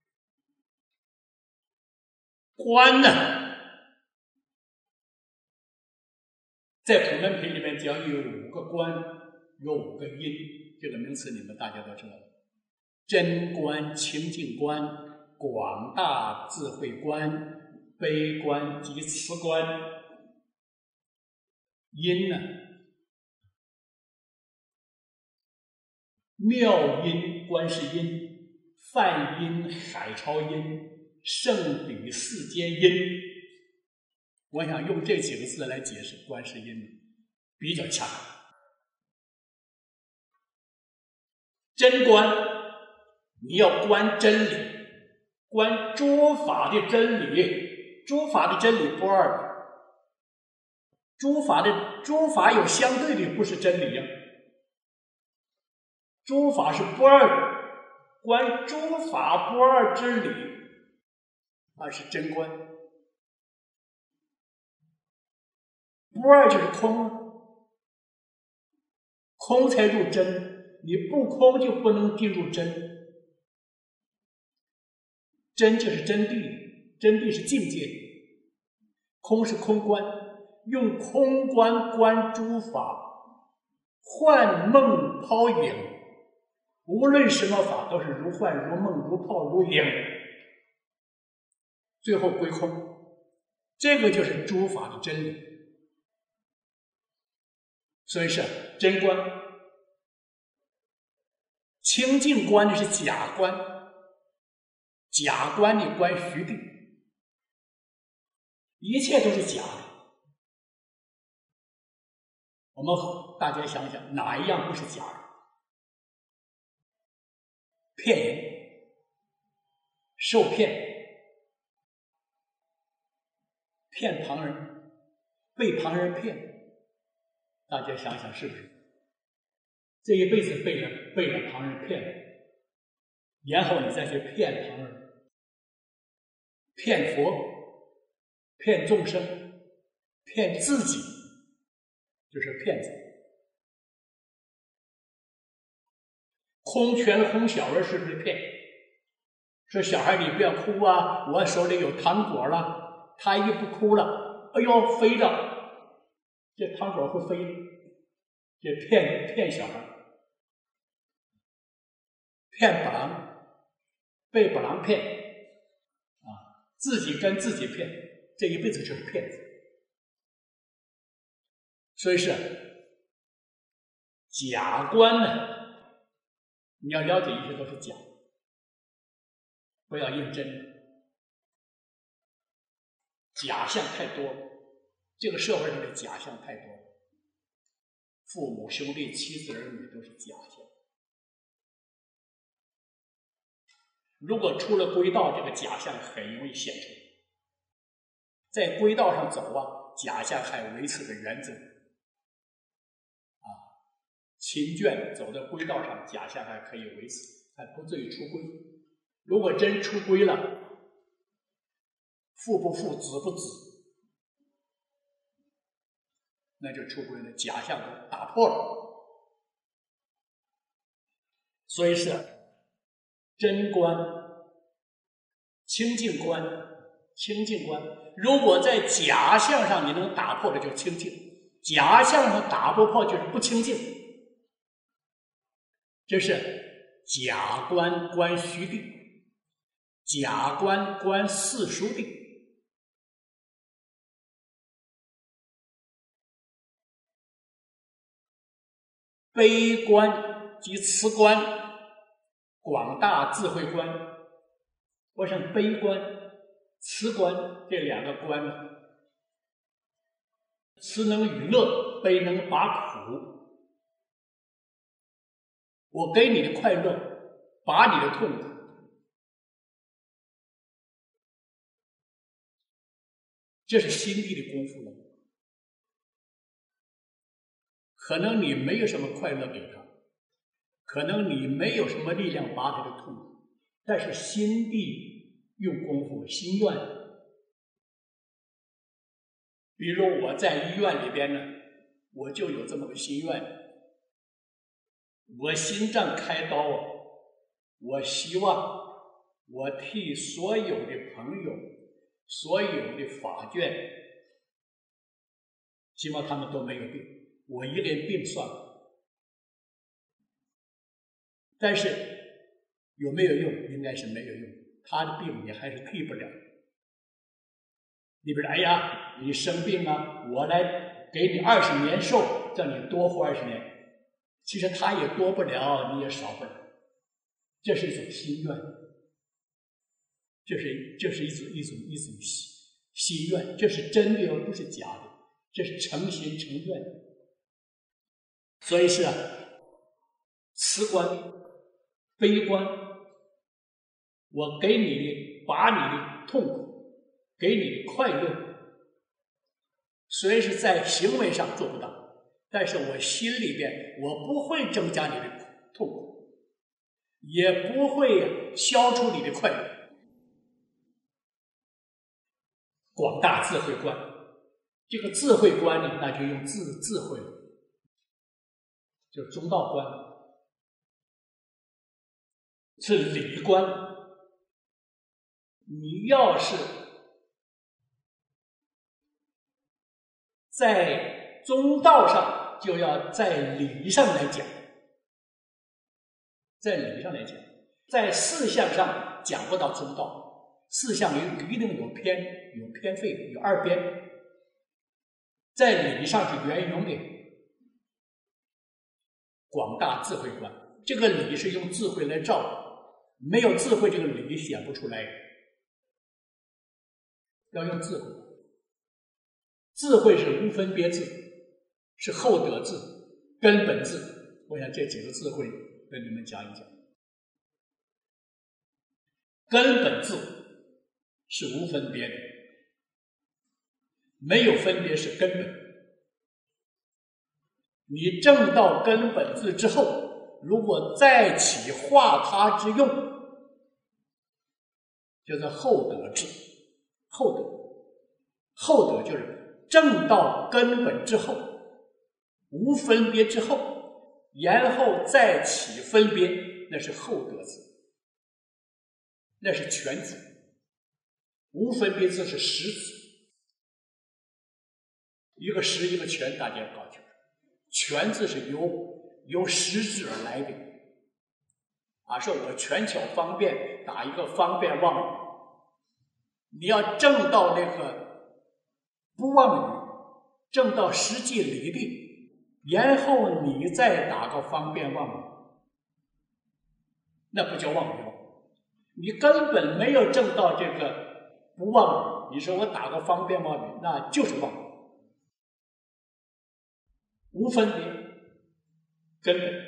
观呢？在普门品里面讲有五个观，有五个因，这个名词你们大家都知道。真观、清净观、广大智慧观、悲观及慈观。因呢？妙因观世音，梵音海潮音，圣彼世间因。我想用这几个字来解释观世音比较恰当。真观，你要观真理，观诸法的真理，诸法的真理不二的，诸法的诸法有相对的，不是真理呀、啊。诸法是不二的，观诸法不二之理，那是真观。不二就是空啊，空才入真，你不空就不能进入真。真就是真谛，真谛是境界，空是空观，用空观观诸法， 幻梦泡影，无论什么法都是如幻如梦如泡如影，最后归空，这个就是诸法的真理。所以是真观。清净观的是假观，假观的观虚定，一切都是假的。我们大家想想，哪一样不是假的？骗人、受骗、骗旁人、被旁人骗，大家想想是不是？这一辈子被了被了旁人骗了，然后你再去骗旁人，骗佛，骗众生，骗自己，就是骗子。空拳哄小儿是不是骗？说小孩你不要哭啊，我手里有糖果了，他一不哭了，哎呦飞了，这糖果会飞，这骗骗小孩。骗本郎，被本郎骗，啊，自己跟自己骗，这一辈子就是骗子。所以是假观呢，你要了解一切都是假，不要认真。假象太多，这个社会上的假象太多，父母兄弟妻子儿女都是假象。如果出了归道，这个假象很容易显出来。在归道上走啊，假象还维持着原则。啊，勤倦走在归道上，假象还可以维持，还不至于出归。如果真出归了，父不父，子不子，那就出归了，假象都打破了。所以是真观、清净观、清净观。如果在假象上你能打破的，就清净；假象上打不破，就是不清净。这是假观观虚定，假观观世俗定。悲观及慈观。广大智慧观，我想悲观、慈观这两个观呢，慈能与乐，悲能拔苦。我给你的快乐，拔你的痛苦。这是心地的功夫了。可能你没有什么快乐给他，可能你没有什么力量拔他的痛苦，但是心地用功夫，心愿。比如我在医院里边呢，我就有这么个心愿，我心脏开刀，我希望我替所有的朋友、所有的法眷，希望他们都没有病，我一个人病算了。但是有没有用？应该是没有用，他的病你还是替不了。你比如哎呀，你生病啊，我来给你二十年寿，叫你多活二十年，其实他也多不了，你也少不了。这是一种心愿，这是这是一种一种一种心愿，这是真的哦，不是假的，这是诚心诚愿。所以是啊，慈观、悲观，我给你的，拔你的痛苦，给你的快乐，虽然是在行为上做不到，但是我心里边我不会增加你的痛苦，也不会消除你的快乐。广大智慧观，这个智慧观呢，那就用智智慧了，就是中道观，是理观。你要是在中道上就要在理上来讲，在理上来讲，在事项上讲不到中道，事项有一定有偏，有偏废，有二边，在理上是圆融的广大智慧观。这个理是用智慧来照，没有智慧这个理显不出来，要用智慧。智慧是无分别智，是厚德智、根本智。我想这几个智慧跟你们讲一讲。根本智是无分别的，没有分别是根本。你证到根本智之后，如果再起化他之用，叫做厚德智。厚德，厚德就是证到根本之后，无分别之后，然后再起分别，那是厚德智，那是全智。无分别智是实智，一个实一个全，大家搞清楚。全智是由由实智而来的，啊，说我权巧方便打一个方便妄语，你要证到那个不妄语，证到实际理地，然后你再打个方便妄语，那不叫妄语了。你根本没有证到这个不妄语，你说我打个方便妄语，那就是妄语。无分别，根本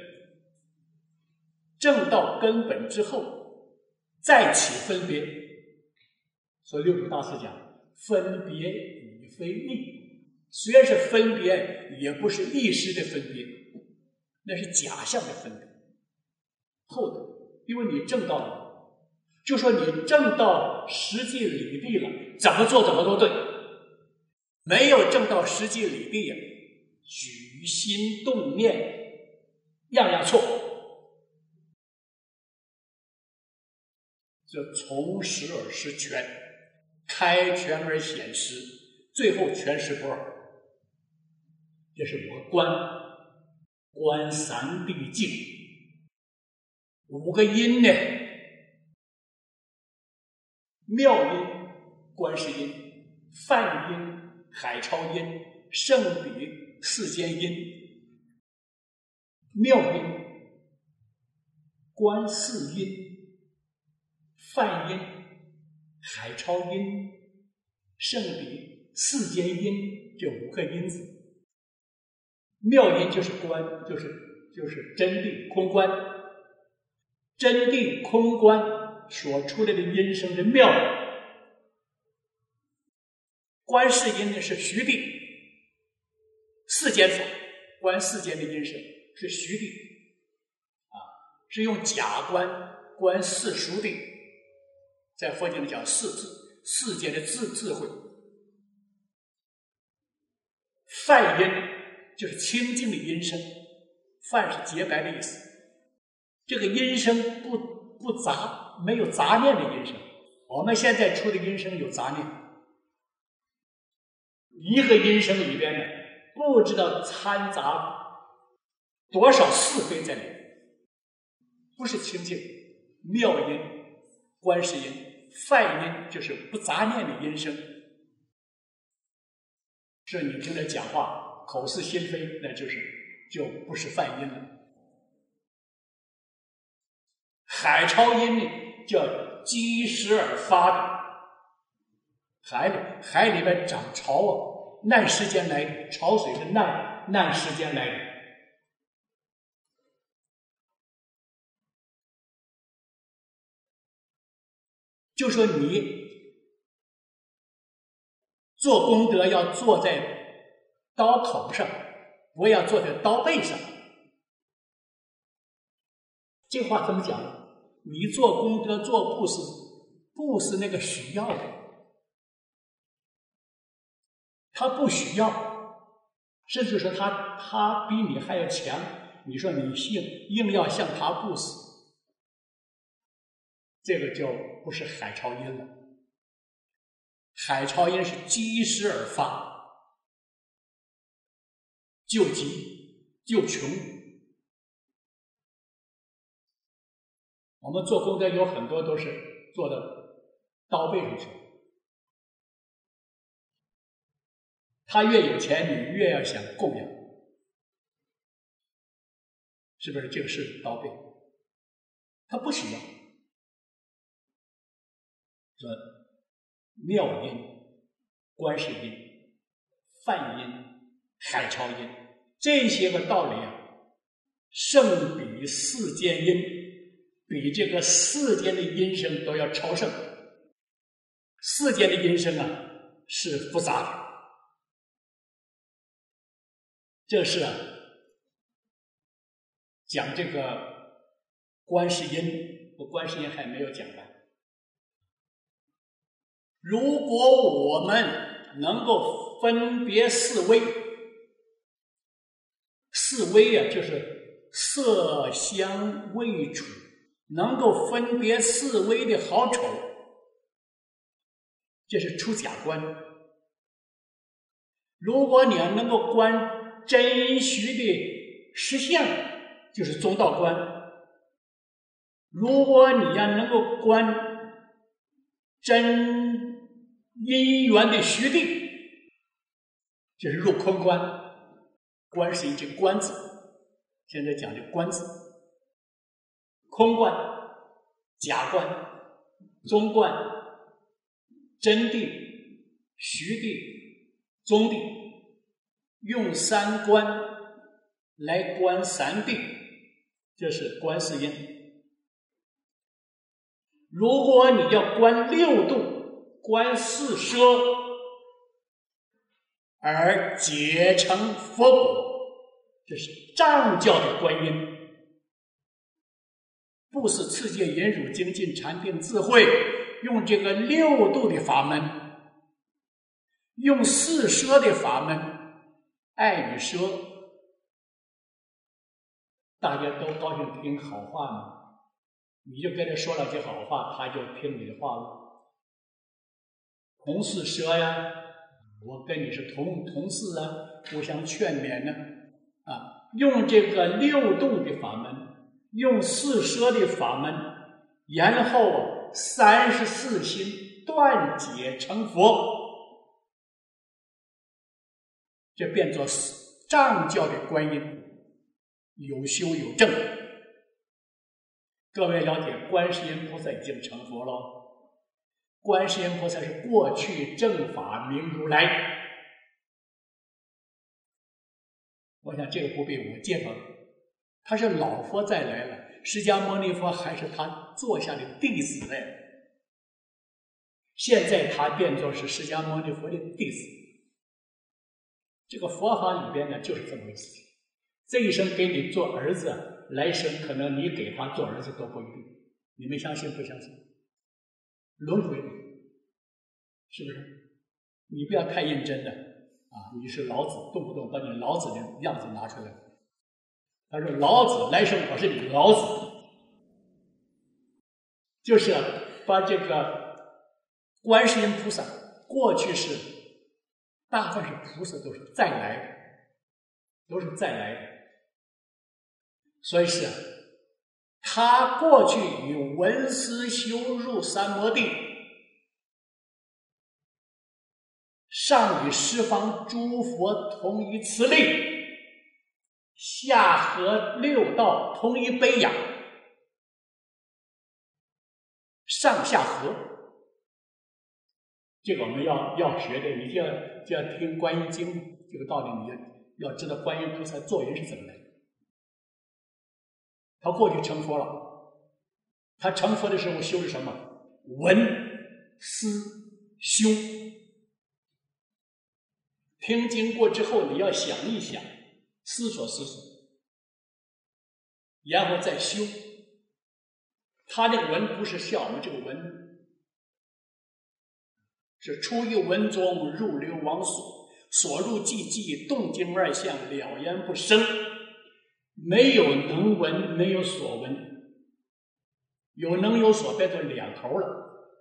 证到根本之后，再起分别。所以六祖大师讲，分别已非义。虽然是分别，也不是意识的分别，那是假象的分别。厚德，因为你证到了，就说你证到实际理地了，怎么做怎么都对。没有证到实际理地呀，举心动念样样错，就从实而失全，开全而显实，最后全实不二。这是我观观三谛境，五个音呢，妙音观世音，梵音海潮音，圣彼世间音。妙音观世音，梵音海潮音，圣彼世间音，这五个音字。妙音就是观，就是就是真谛空观，真谛空观所出来的音声是妙的。观世音呢是虚谛，世间法观世间的音声是虚谛，啊，是用假观观世俗谛，在佛经里讲世智，世间的智智慧。梵音就是清净的音声，梵是洁白的意思。这个音声不不杂，没有杂念的音声。我们现在出的音声有杂念，一个音声里边呢，不知道掺杂多少是非在里面，不是清净。妙音观世音，梵音就是不杂念的音声。是你听着讲话口是心非，那就是就不是梵音了。海潮音呢，叫积时而发的，海里海里面涨潮啊，难时间来的，潮水是难难时间来的。就说你做功德要坐在刀口上，不要坐在刀背上。这话怎么讲？你做功德做布施，布施那个需要的，他不需要，甚至说他他比你还要强，你说你硬硬要向他布施，这个就不是海潮音了。海潮音是积时而发，救急。 救穷。我们做功德有很多都是做的刀背上去，他越有钱，你越要想供养，是不是？这个是刀背，他不需要。说妙音、观世音、梵音、海潮音，这些个道理啊，胜比世间音，比这个世间的音声都要超胜。世间的音声啊是复杂的，这是啊讲这个观世音，我观世音还没有讲完。如果我们能够分别四威，四威啊就是色香味触，能够分别四威的好丑，这是出假观。如果你要能够观真虚的实相，就是中道观。如果你要能够观真因缘的虚定，这是入空观。观是一这个观字，现在讲的观字，空观、假观、中观、真定、虚定、中定，用三观来观三定，这是观世音。如果你要观六度，观四摄，而结成佛果，这是藏教的观音，不是持戒忍辱精进禅定智慧，用这个六度的法门，用四摄的法门，爱与舍，大家都高兴听好话吗？你就跟他说了句好话，他就听你的话了。同事舍呀，我跟你是同同事啊，互相劝勉呢，啊，用这个六度的法门，用四摄的法门，然后三十四心断解成佛，这变作藏教的观音，有修有证。各位了解，观世音菩萨已经成佛了。观世音菩萨是过去正法明如来，我想这个不必我介绍，他是老佛再来了，释迦牟尼佛还是他座下的弟子呢。现在他变作是释迦牟尼佛的弟子。这个佛法里边呢，就是这么回事。这一生给你做儿子，来生可能你给他做儿子都不一定。你们相信不相信？轮回，是不是？你不要太认真的啊！你是老子，动不动把你老子的样子拿出来。他说：“老子来生我是你老子。”就是把这个观世音菩萨，过去是大部分是菩萨，都是再来的，都是再来的。所以是他过去以闻思修入三摩地，上与十方诸佛同一慈力，下合六道同一悲仰，上下合。这个我们要要学的，你就要就要听观音经这个道理，你要要知道观音菩萨做人是怎么来的。他过去成佛了，他成佛的时候修的什么？闻思修。听经过之后，你要想一想，思索思索，然后再修。他这个闻不是像我们这个闻，是出于闻中入流往所，所入寂寂，动静二相，了然不生。没有能闻，没有所闻，有能有所变成两头了。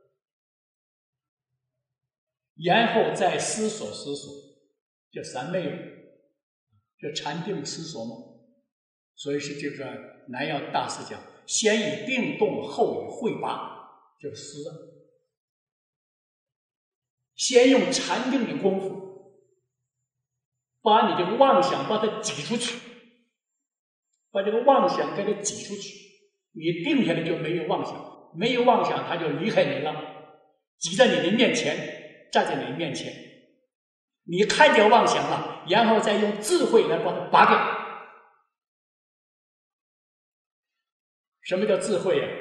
然后再思索思索，这三昧，这禅定思索吗？ 所以是这个南阳大师讲，先以定动，后以慧拔，就是思啊。先用禅定的功夫，把你这个妄想把它挤出去，把这个妄想给它挤出去，你定下来就没有妄想，没有妄想它就离开你了，挤在你的面前，站在你的面前，你看见妄想了，然后再用智慧来把它拔掉。什么叫智慧呀、啊？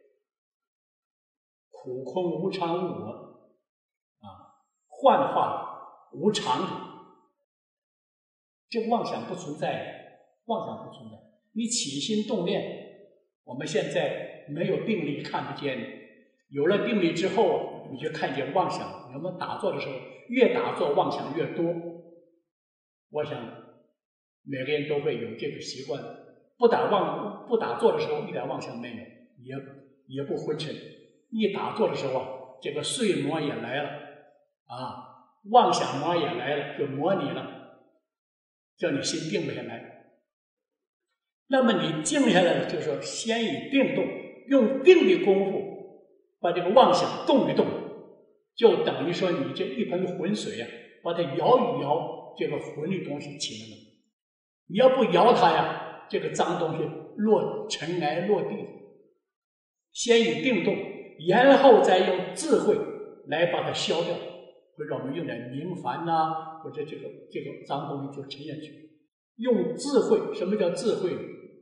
苦空无常无我啊，幻化无常，这个妄想不存在，妄想不存在。你起心动念，我们现在没有定力看不见，有了定力之后，你就看见妄想。我们打坐的时候，越打坐妄想越多。我想每个人都会有这个习惯，不打妄不打坐的时候一点妄想没有，也也不昏沉。一打坐的时候啊，这个睡魔也来了啊，妄想魔也来了，就磨你了，叫你心定不下来。那么你静下来了，就是说先以定动，用定的功夫把这个妄想动一动，就等于说你这一盆浑水啊，把它摇一摇，这个浑的东西起来了。你要不摇它呀，这个脏东西落尘埃落地。先以定动，然后再用智慧来把它消掉，或者我们用点明矾呐，或者这个这个脏东西就沉下去。用智慧，什么叫智慧？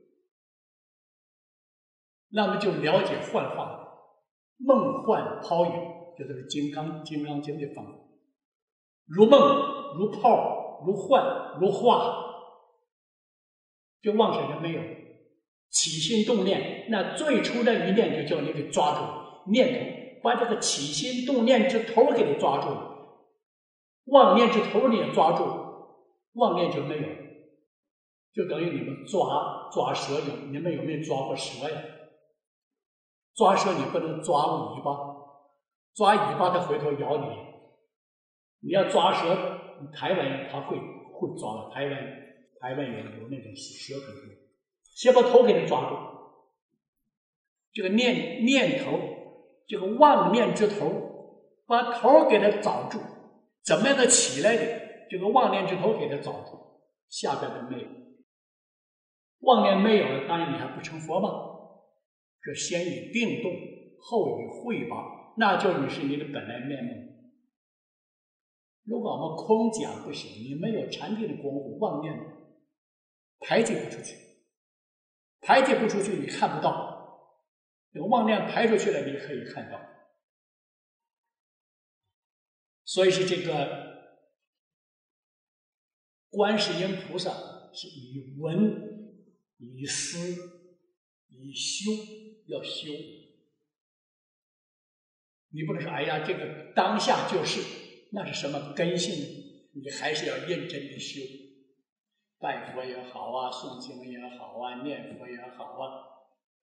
那么就了解幻化，梦幻泡影，这都是金刚金刚经的方法。如梦如泡如幻如化，就妄想就没有。起心动念，那最初的一念就叫你给抓住念头，把这个起心动念之头给你抓住，妄念之头你也抓住，妄念就没有，就等于你们抓抓蛇有，你们有没有抓过蛇呀？抓蛇你不能抓尾巴，抓尾巴它回头咬你。你要抓蛇，台湾它会会抓了，台湾台湾有有那种蛇很多。先把头给它抓住，这个念念头，这个妄念之头，把头给它找住，怎么样的起来的？这个妄念之头给它找住，下边的没有。妄念没有了，当然你还不成佛吗？这先以定动，后以慧拔，那就你是你的本来面目。如果我们空讲不行，你没有禅定的功夫，妄念排解不出去。排解不出去，你看不到；这个妄念排出去了，你可以看到。所以是这个观世音菩萨是以闻、以思、以修，要修。你不能说哎呀，这个当下就是，那是什么根性？你还是要认真的修。拜佛也好啊，诵经也好啊，念佛也好啊，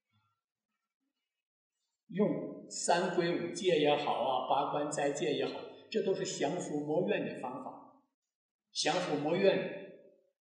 用三皈五戒也好啊，八关斋戒也好，这都是降伏魔怨的方法。降伏魔怨，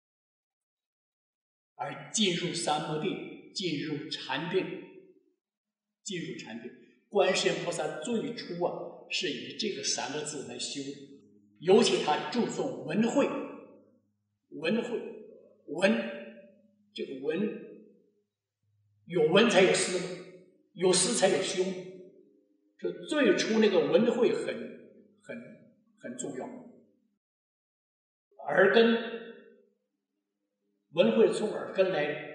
而进入三摩地，进入禅定，进入禅定。观世音菩萨最初啊，是以这个三个字来修，尤其他注重文慧，文慧。文，这个文，有文才有思，有思才有修。这最初那个文慧很很很重要。耳根，文慧从耳根来的。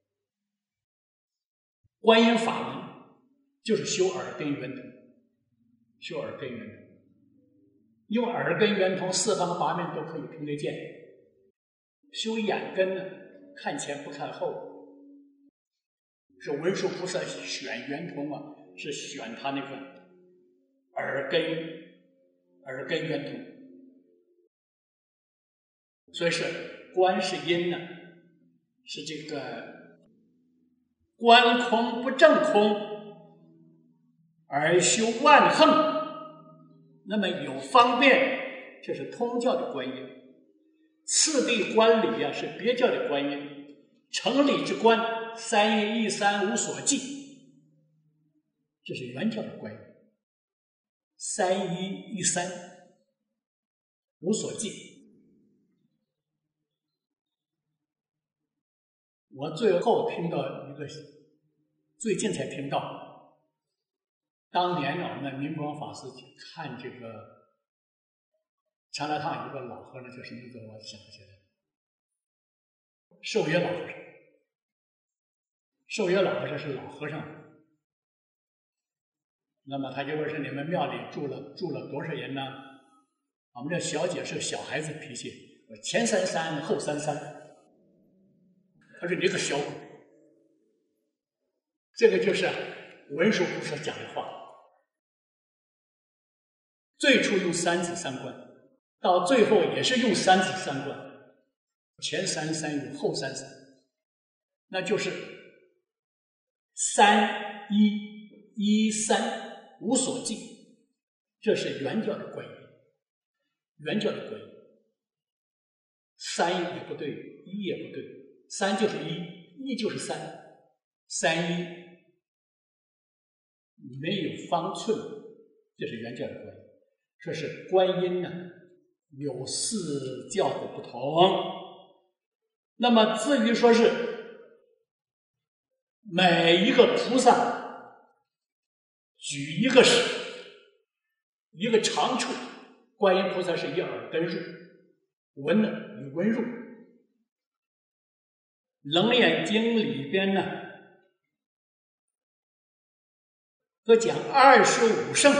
观音法门就是修耳根圆通，修耳根圆通，用耳根圆通，四方八面都可以听得见。修眼根呢，看前不看后，是文殊菩萨选圆通啊，是选他那个耳根，耳根圆通。所以是观世音呢，是这个观空不正空，而修万横。那么有方便，这是通教的观音。次第观理啊，是别教的观音。 成理之观，三一一三无所记，这是原教的观念。三一一三无所记。我最后听到一个，最近才听到，当年我们明光法师去看这个长乐堂有个老和尚，就是名字我想不起来，寿约老和尚。寿约老和尚是老和尚，那么他就说是你们庙里住了住了多少人呢？我们这小姐是小孩子脾气，前三三后三三。他说你个小鬼，这个就是文殊菩萨讲的话。最初用三子三观，到最后也是用三子三观，前三三有后三三，那就是三一一三无所记，这是原教的观念。原教的观念，三也不对，一也不对。三就是一，一就是三，三一没有方寸，这是原教的观念。这是观音呢，有四教的不同。那么至于说是每一个菩萨举一个一个长处，观音菩萨是以耳根入，闻呢以闻入。楞严经里边呢，都讲二十五圣，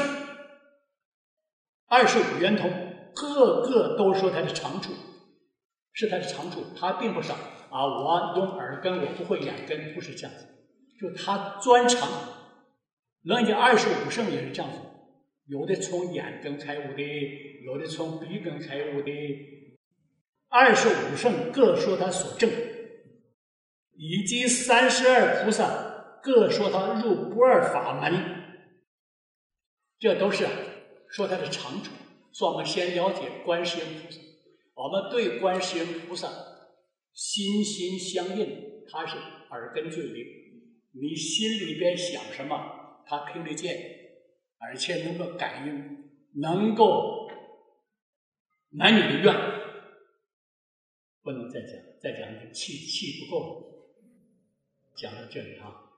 二十五圆通，个个都说他的长处，是他的长处。他并不是啊，我用耳根，我不会眼根，不是这样子，就他专长。楞严经二十五圣也是这样子，有的从眼根开悟的，有的从鼻根开悟的，二十五圣各说他所证。以及三十二菩萨各说他入不二法门，这都是说他的长处。所以我们先了解观世音菩萨，我们对观世音菩萨心心相印，他是耳根最灵，你心里边想什么他听得见，而且能够感应，能够满你的愿。不能再讲，再讲气气不够了。讲到这里啊。